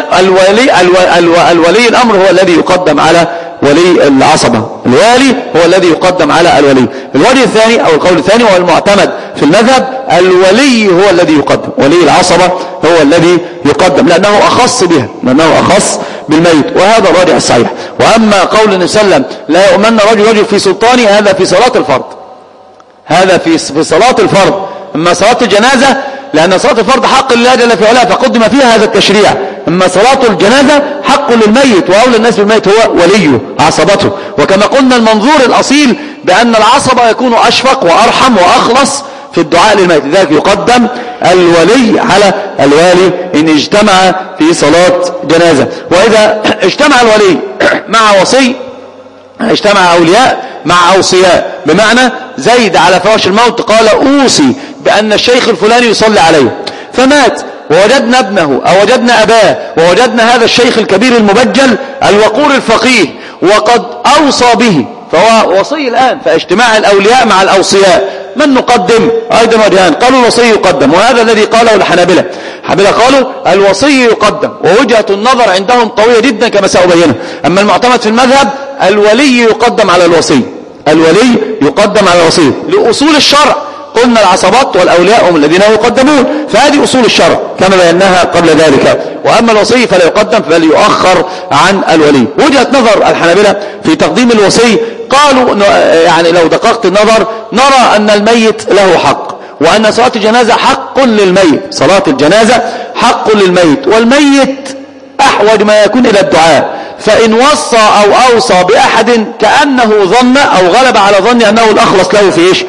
الولي الأمر هو الذي يقدم على ولي العصبة، الوالي هو الذي يقدم على الولي. الوجه الثاني أو القول الثاني وهو المعتمد في المذهب، الولي هو الذي يقدم، ولي العصبة هو الذي يقدم، لأنه أخص بها، لأنه أخص بالميت، وهذا الراجح الصحيح. وأما قول النبي صلى الله عليه وسلم لا يؤمن رجل في سلطانه، هذا في صلاة الفرض، هذا في صلاة الفرض. أما صلاة الجنازة، لأن صلاة الفرض حق لله جل في علاه فقدم فيها هذا التشريع، أما صلاة الجنازة حق للميت، وأولى الناس بالميت هو وليه عصبته. وكما قلنا المنظور الأصيل بأن العصبة يكون أشفق وأرحم وأخلص في الدعاء للميت، لذلك يقدم الولي على الوالي إن اجتمع في صلاة جنازة. وإذا اجتمع الولي مع وصي، اجتمع أولياء مع أوصياء، بمعنى زيد على فراش الموت قال أوصي بأن الشيخ الفلاني يصلي عليه، فمات ووجدنا ابنه أو وجدنا أباه ووجدنا هذا الشيخ الكبير المبجل الوقور الفقيه وقد أوصى به، فهو وصي الآن. فاجتماع الأولياء مع الأوصياء، من نقدم؟ أيضا وجهان، قالوا الوصي يقدم، وهذا الذي قاله الحنابلة قالوا الوصي يقدم، ووجهة النظر عندهم قوية جدا كما سأبينه. أما المعتمد في المذهب الولي يقدم على الوصي، الولي يقدم على الوصي لأصول الشرع، قلنا العصبات والأولياء هم الذين يقدمون، فهذه أصول الشرع كما بيناها قبل ذلك. وأما الوصي فلا يقدم بل يؤخر عن الولي. وجهة نظر الحنابلة في تقديم الوصي، قالوا يعني لو دققت النظر نرى أن الميت له حق، وأن صلاة الجنازة حق للميت، صلاة الجنازة حق للميت، والميت أحوج ما يكون إلى الدعاء، فإن وصى أو أوصى بأحد كأنه ظن أو غلب على ظن أنه الأخلص له في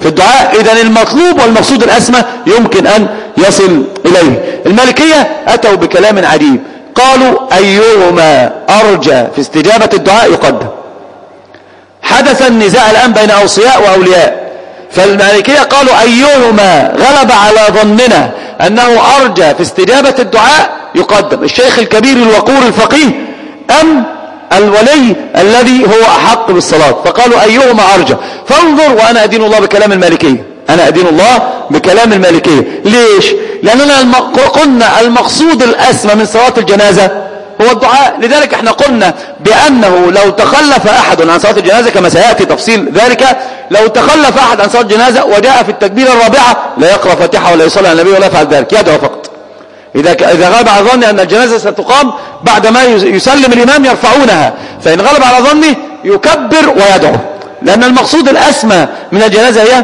في الدعاء، إذن المطلوب والمقصود الأسمى يمكن أن يصل إليه. المالكية أتوا بكلام عجيب، قالوا أيهما أرجى في استجابة الدعاء يقدم. حدث النزاع الآن بين أوصياء وأولياء، فالمالكية قالوا أيهما غلب على ظننا أنه أرجى في استجابة الدعاء يقدم، الشيخ الكبير الوقور الفقيه أم الولي الذي هو أحق بالصلاة؟ فقالوا أيهما أرجى. فانظر، وأنا أدين الله بكلام المالكية، أنا أدين الله بكلام المالكية. ليش؟ لأننا قلنا المقصود الأسمى من صلاة الجنازة هو الدعاء. لذلك احنا قلنا بأنه لو تخلف أحد عن صلاة الجنازة كما سيأتي تفصيل ذلك، لو تخلف أحد عن صلاة الجنازة وجاء في التكبير الرابعة لا يقرأ فاتحة ولا يصلي على النبي ولا يفعل ذلك، يدعو فقط. إذا غلب على ظني أن الجنازة ستقام بعدما يسلم الإمام يرفعونها، فإن غلب على ظني يكبر ويدعو، لأن المقصود الأسمى من الجنازة هي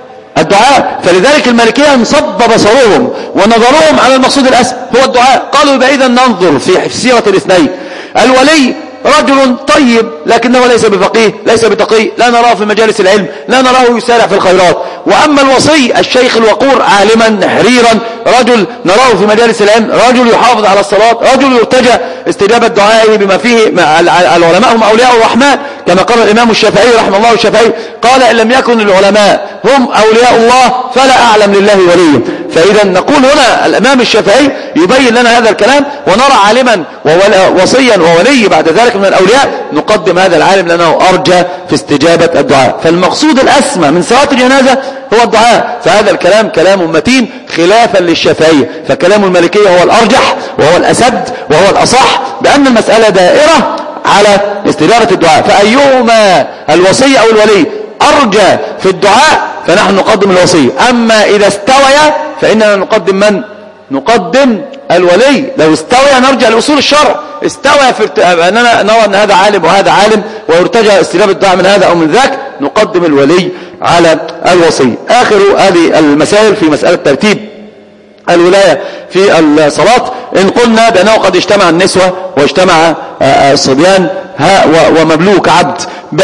الدعاء. فلذلك المالكية انصب بصرهم ونظرهم على المقصود الأسمى هو الدعاء. قالوا إذا ننظر في سيرة الاثنين. الولي رجل طيب لكنه ليس بفقيه، ليس بتقي، لا نراه في مجالس العلم، لا نراه يسارع في الخيرات. وأما الوصي الشيخ الوقور عالما حريرا، رجل نراه في مجالس العلم، رجل يحافظ على الصلاة، رجل يرتجى استجابة دعائه بما فيه العلماء هم أولياء الرحمن، كما قال الإمام الشافعي رحمه الله الشافعي، قال إن لم يكن العلماء هم أولياء الله فلا أعلم لله وليا. فإذا نقول هنا الإمام الشافعي يبين لنا هذا الكلام، ونرى عالما ووصيا وولي بعد ذلك من الأولياء نقدم هذا العالم لأنه أرجى في استجابة الدعاء. فالمقصود الأسمى من صلاة الجنازة هو الدعاء. فهذا الكلام كلام متين خلافا للشافعية، فكلام المالكية هو الأرجح وهو الأسد وهو الأصح، بأن المسألة دائرة على استجابة الدعاء. فأيهما الوصي أو الولي أرجى في الدعاء فنحن نقدم الوصي. أما إذا استوى فإننا نقدم من؟ نقدم الولي. لو استوى نرجع لأصول الشرع، استوى في أننا نرى أن هذا عالم وهذا عالم ويرتجى استجابة الدعاء من هذا أو من ذاك، نقدم الولي على الوصي. آخر هذه المسائل في مسألة ترتيب الولاية في الصلاة، إن قلنا بأنه قد اجتمع النسوة واجتمع الصبيان ومملوك عبد،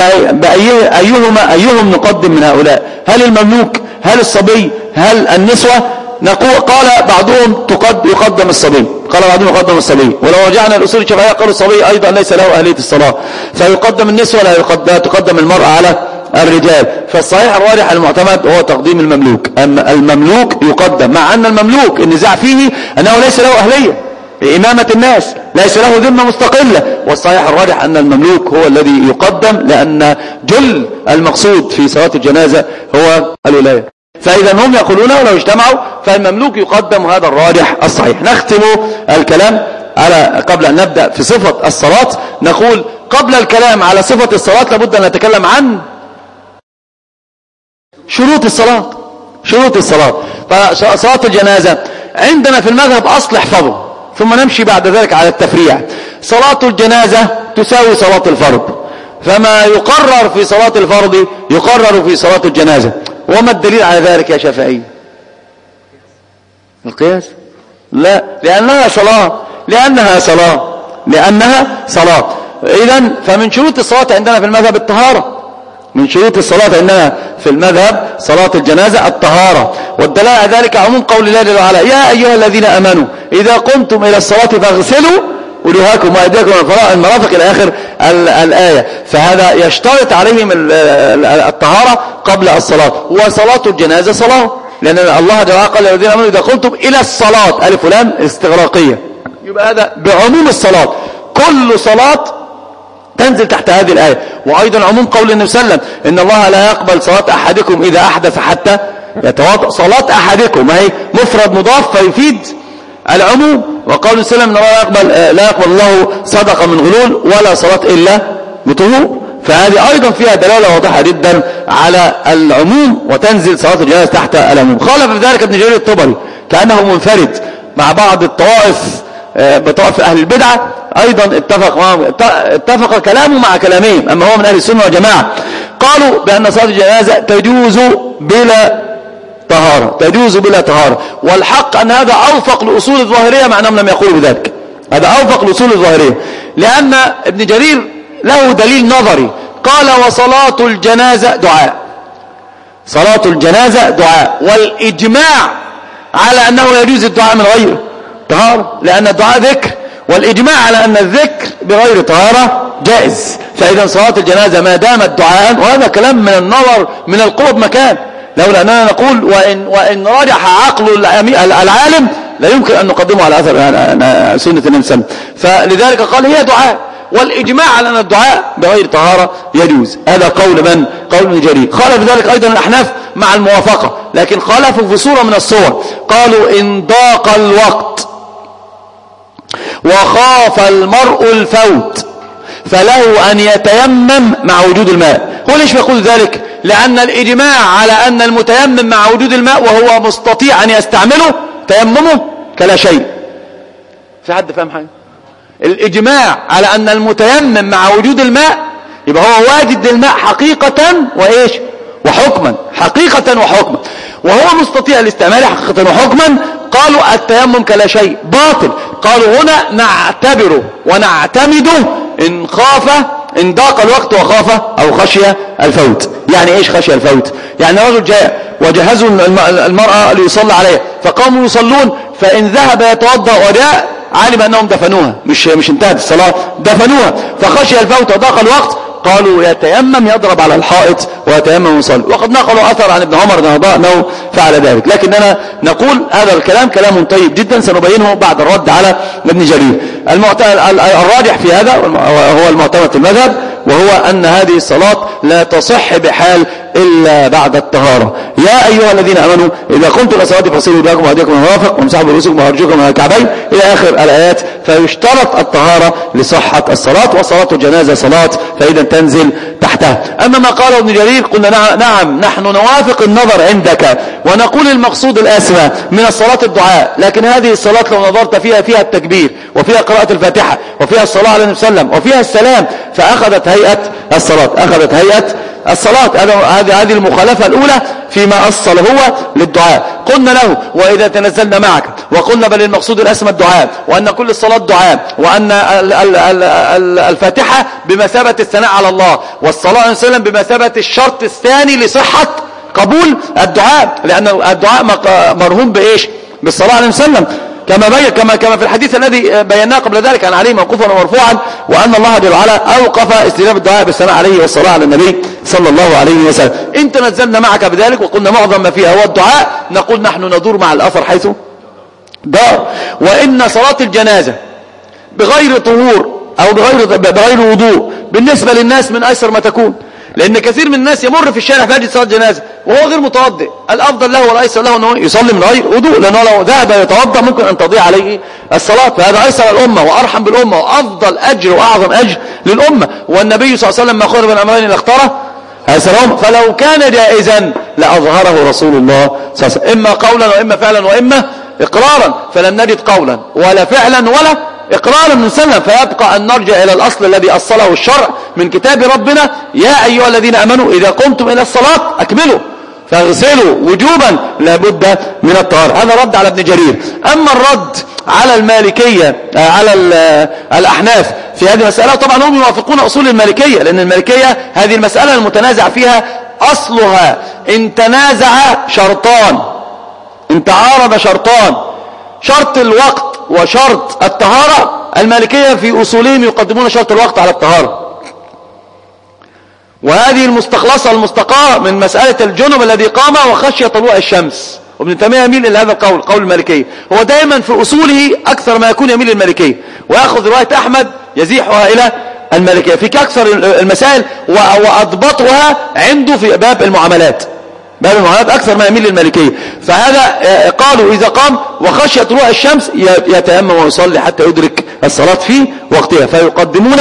أيهم نقدم من هؤلاء؟ هل المملوك؟ هل الصبي؟ هل النسوة؟ قال بعضهم يقدم الصبي، قال بعضهم يقدم الصبي. ولو رجعنا الأصول الشرعية قالوا الصبي أيضا ليس له أهلية الصلاة، فيقدم النسوة لا تقدم المرأة على الرجال. فالصحيح الراجح المعتمد هو تقديم المملوك. أما المملوك يقدم، مع أن المملوك النزاع فيه أنه ليس له أهلية إمامة الناس، ليس له ذمة مستقلة، والصحيح الراجح أن المملوك هو الذي يقدم، لأن جل المقصود في صلاة الجنازة هو الولاية. فإذا هم يقولون ولو اجتمعوا فالمملوك يقدم، هذا الراجح الصحيح. نختم الكلام على قبل أن نبدأ في صفة الصلاة، نقول قبل الكلام على صفة الصلاة لابد أن نتكلم عن شروط الصلاة. شروط الصلاة. فصلاة الجنازة عندنا في المذهب أصل احفظه، ثم نمشي بعد ذلك على التفريع. صلاة الجنازة تساوي صلاة الفرض، فما يقرر في صلاة الفرض يقرر في صلاة الجنازة. وما الدليل على ذلك يا شافعي؟ القياس؟ لا، لأنها صلاة. إذن فمن شروط الصلاة عندنا في المذهب الطهارة، من شروط الصلاة عندنا في المذهب صلاة الجنازة الطهارة. والدلالة على ذلك عموم قول الله جل وعلا: يا أيها الذين آمنوا إذا قمتم إلى الصلاة فاغسلوا وجوهكم وأيديكم المرافق إلى آخر الآية. فهذا يشترط عليهم الطهارة قبل الصلاة. وصلاة الجنازة صلاة، لأن الله جل وعلا قال: يا الذين آمنوا إذا قمتم إلى الصلاة، ألف ولام استغراقية، يبقى هذا بعموم الصلاة، كل صلاة تنزل تحت هذه الآية. وأيضا عموم قول النبي صلى الله عليه وسلم: إن الله لا يقبل صلاة أحدكم إذا أحدث حتى يتوضأ. صلاة أحدكم، ما هي مفرد مضاف فيفيد العموم. وقول النبي صلى الله عليه وسلم: لا يقبل الله صدقة من غلول ولا صلاة إلا بطهور. فهذه أيضا فيها دلالة واضحة جدا على العموم، وتنزل صلاة الجنازة تحت العموم. خالف في ذلك ابن جرير الطبري كأنه منفرد مع بعض الطوائف، بطوائف أهل البدعة أيضا اتفق كلامه مع كلامهم، أما هو من أهل السنة والجماعة. قالوا بأن صلاة الجنازة تجوز بلا طهارة، والحق أن هذا أوفق لأصول الظاهرية، مع أنهم لم يقولوا بذلك. هذا أوفق لأصول الظاهرية، لأن ابن جرير له دليل نظري، قال: وصلاة الجنازة دعاء. صلاة الجنازة دعاء، والإجماع على أنه يجوز الدعاء من غير طهارة، لأن الدعاء ذكر، والإجماع على أن الذكر بغير طهارة جائز. فإذا صلاة الجنازة ما دامت دعاء، وهذا كلام من النظر من القرب مكان، لولا أننا نقول وإن رجح عقل العالم لا يمكن أن نقدمه على أثر سنة النبي صلى الله عليه وسلم. فلذلك قال هي دعاء، والإجماع على أن الدعاء بغير طهارة يجوز. هذا قول من؟ قول ابن جرير. خالف ذلك أيضا الأحناف مع الموافقة، لكن خالفوا في صورة من الصور. قالوا إن ضاق الوقت وخاف المرء الفوت فله أن يتيمم مع وجود الماء. هو ليش يقول ذلك؟ لأن الإجماع على أن المتيمم مع وجود الماء وهو مستطيع أن يستعمله تيممه كلا شيء. في حد فاهم حاجة؟ الإجماع على أن المتيمم مع وجود الماء يبقى هو واجد للماء حقيقة وإيش؟ وحكما. حقيقة وحكما، وهو مستطيع الاستعمال حقيقة وحكما. قالوا التيمم كلا شيء باطل. قالوا هنا نعتبره ونعتمده إن ضاق الوقت وخاف أو خشي الفوت. يعني إيش خشي الفوت؟ يعني رجل جاء وجهزوا المرأة ليصلى عليها، فقاموا يصلون، فإن ذهب يتوضأ وجاء علم أنهم دفنوها، مش انتهت الصلاة، دفنوها، فخشي الفوت وضاق الوقت. قالوا يتيمم، يضرب على الحائط ويتيمم ويصلي. وقد نقلوا أثر عن ابن عمر أنه فعل ذلك، لكننا نقول هذا الكلام كلام طيب جدا سنبينه بعد الرد على ابن جرير. الراجح في هذا وهو المعتمد في المذهب، وهو أن هذه الصلاة لا تصح بحال إلا بعد الطهارة. يا أيها الذين آمنوا إذا قمتم إلى الصلاة فاغسلوا وجوهكم وأيديكم إلى المرافق وامسحوا برؤوسكم وأرجلكم إلى الكعبين إلى آخر الآيات. فيشترط الطهارة لصحة الصلاة، وصلاة الجنازة صلاة فإذا تنزل تحتها. أما ما قاله ابن جرير قلنا نعم نحن نوافق النظر عندك، ونقول المقصود الأسمى من الصلاة الدعاء، لكن هذه الصلاة لو نظرت فيها التكبير، وفيها قراءة الفاتحة، وفيها الصلاة على النبي صلى الله عليه وسلم، وفيها السلام، فأخذت هيئة الصلاة، أخذت هيئة الصلاة. هذه المخالفة الأولى فيما أصل هو للدعاء. قلنا له وإذا تنزلنا معك، وقلنا بل المقصود الأسمى الدعاء، وأن كل الصلاة دعاء، وأن الفاتحة بمثابة الثناء على الله، والصلاة عليه وسلم بمثابة الشرط الثاني لصحة قبول الدعاء، لأن الدعاء مرهون بإيش؟ بالصلاة عليه وسلم، كما في الحديث الذي بيناه قبل ذلك عن علي موقوفا ومرفوعا، وأن الله جل وعلا أوقف استجابة الدعاء بالثناء عليه والصلاة على النبي صلى الله عليه وسلم. إن تنزلنا معك بذلك وقلنا معظم ما فيها هو الدعاء، نقول نحن ندور مع الأثر حيث دار. وإن صلاة الجنازة بغير طهور أو بغير وضوء بالنسبة للناس من أيسر ما تكون، لأن كثير من الناس يمر في الشارع فيجد صلاة جنازة وهو غير متوضئ. الأفضل له والأيسر له أنه يصلي من غير وضوء، لأنه لو ذهب يتوضأ ممكن أن تضيع عليه الصلاة، فهذا أيسر الأمة وأرحم بالأمة وأفضل أجر وأعظم أجر للأمة. والنبي صلى الله عليه وسلم ما خير من الأمرين اللي اختاره أيسرهم، فلو كان جائزا لأظهره رسول الله صلى الله عليه وسلم، إما قولا وإما فعلا وإما إقرارا، فلم نجد قولا ولا فعلا ولا إقرارا من سنة، فيبقى أن نرجع إلى الأصل الذي أصله الشرع من كتاب ربنا: يا أيها الذين آمنوا إذا قمتم إلى الصلاة أكملوا فاغسلوا وجوبا لابد من الطهارة. هذا رد على ابن جرير. أما الرد على المالكية على الأحناف في هذه المسألة، طبعا هم يوافقون أصول المالكية، لأن المالكية هذه المسألة المتنازع فيها أصلها إن تنازع شرطان، إن تعارض شرطان، شرط الوقت وشرط الطهارة، المالكية في أصولهم يقدمون شرط الوقت على الطهارة. وهذه المستخلصة المستقاة من مسألة الجنب الذي قام وخشي طلوع الشمس. وابن تيمية يميل إلى هذا القول، قول المالكية. هو دائما في أصوله أكثر ما يكون يميل للمالكية، ويأخذ رواية أحمد يزيحها إلى المالكية في أكثر المسائل، وأضبطها عنده في باب المعاملات. باب المعاملات أكثر ما يميل للمالكية. فهذا قالوا إذا قام وخشي طلوع الشمس يتيمم ويصلي حتى يدرك الصلاة في وقتها، فيقدمون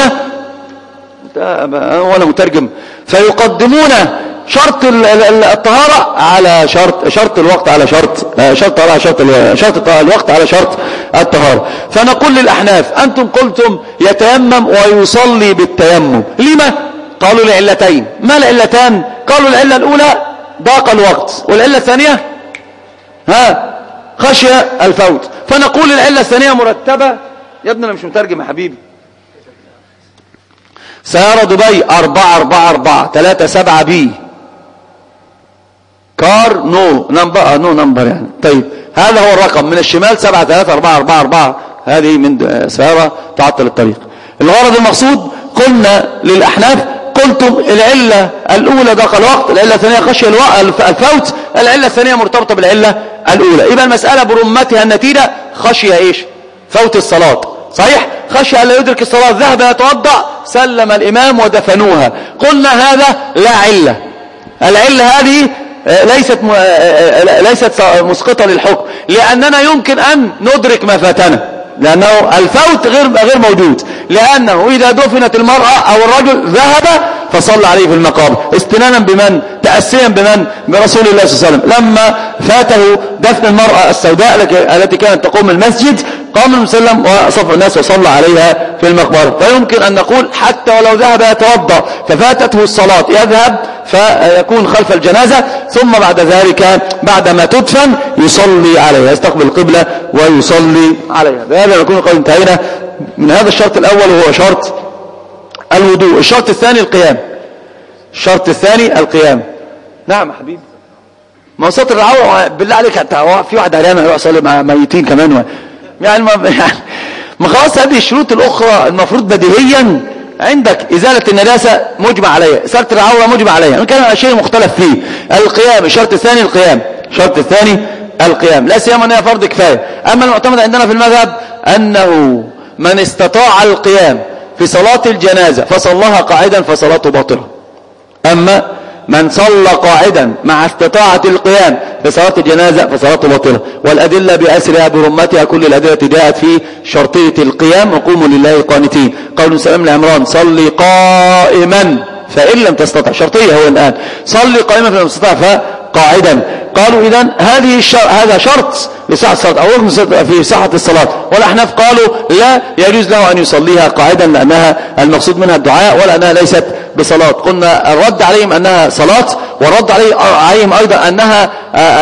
وأنا مترجم، فيقدمون شرط الطهارة على شرط الوقت على شرط الوقت على شرط الطهارة. فنقول للأحناف: أنتم قلتم يتيمم ويصلي بالتيمم، لما؟ قالوا لعلتين. ما العلتان؟ قالوا العلة الأولى ضاق الوقت، والعلة الثانية خشي الفوت. فنقول العلة الثانية مرتبة. يا ابني أنا مش مترجم يا حبيبي. سيارة دبي 444 37 بي كار نو نمبر نو نمبر يعني. طيب هذا هو الرقم من الشمال 7 3 4 4 4. هذه من سيارة تعطل الطريق. الغرض المقصود قلنا للأحناف قلتم العلة الأولى ضاق الوقت، العلة الثانية خشية الفوت، العلة الثانية مرتبطة بالعلة الأولى. يبقى المسألة برمتها النتيجة خشية إيش؟ فوت الصلاة. صحيح؟ خشية ألا يدرك الصلاة، ذهب يتوضأ سلم الإمام ودفنوها. قلنا هذا لا علة. العلة هذه ليست مسقطة للحكم، لأننا يمكن أن ندرك ما فاتنا، لأنه الفوت غير موجود، لأنه إذا دفنت المرأة أو الرجل ذهب فصلى عليه في المقابر استنانا بمن؟ تأسيا بمن؟ برسول الله صلى الله عليه وسلم. لما فاته دفن المرأة السوداء التي كانت تقوم المسجد قام النبي صلى الله عليه وسلم وصف الناس وصلى عليها في المقبرة. فيمكن أن نقول حتى ولو ذهب يتوضأ ففاتته الصلاة يذهب فيكون خلف الجنازة، ثم بعد ذلك بعدما تدفن يصلي عليها، يستقبل القبلة ويصلي عليها. بهذا نكون قد انتهينا من هذا الشرط الأول وهو شرط الوضوء. الشرط الثاني القيام. الشرط الثاني القيام. نعم حبيبي، ما هو سطر العورة بالله عليك، في واحد علينا يروح يصلي مع ميتين كمان يعني ما خلاص. هذه الشروط الأخرى المفروض بديهيا عندك إزالة النجاسة مجمع عليها، ستر العورة مجمع عليها، كان شيء مختلف فيه. القيام الشرط الثاني القيام. الشرط الثاني القيام، لا سيما أنها فرض كفاية. أما المعتمد عندنا في المذهب أنه من استطاع القيام في صلاة الجنازة فصلاها قاعدا فصلاته باطلة. أما من صلى قاعدا مع استطاعة القيام في صلاة الجنازة فصلاته باطلة. والأدلة بأسرها برمتها كل الأدلة جاءت في شرطية القيام، وقوموا لله قانتين. قول سلام لعمران صلي قائما فإن لم تستطع، شرطية هو الآن، صلي قائما فإن لم تستطع فقاعدا. قالوا إذن هذا شرط لصحة الصلاة أو ركن في صحة الصلاة. والأحناف قالوا لا يجوز له أن يصليها قاعدا لأنها المقصود منها الدعاء ولأنها ليست بصلاة. قلنا الرد عليهم أنها صلاة، والرد عليهم أيضا أنها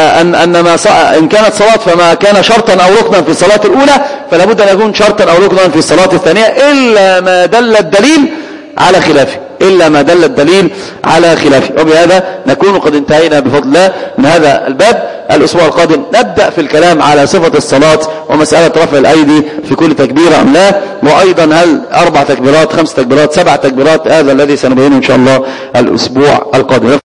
إن كانت صلاة فما كان شرطا أو ركنا في الصلاة الأولى فلا بد أن يكون شرطا أو ركنا في الصلاة الثانية إلا ما دل الدليل على خلافه، إلا ما دل الدليل على خلافه. وبهذا نكون قد انتهينا بفضل الله من هذا الباب. الأسبوع القادم نبدأ في الكلام على صفة الصلاة ومسألة رفع الأيدي في كل تكبيرة أم لا، وأيضا هل 4 تكبيرات 5 تكبيرات 7 تكبيرات، هذا الذي سنبينه إن شاء الله الأسبوع القادم.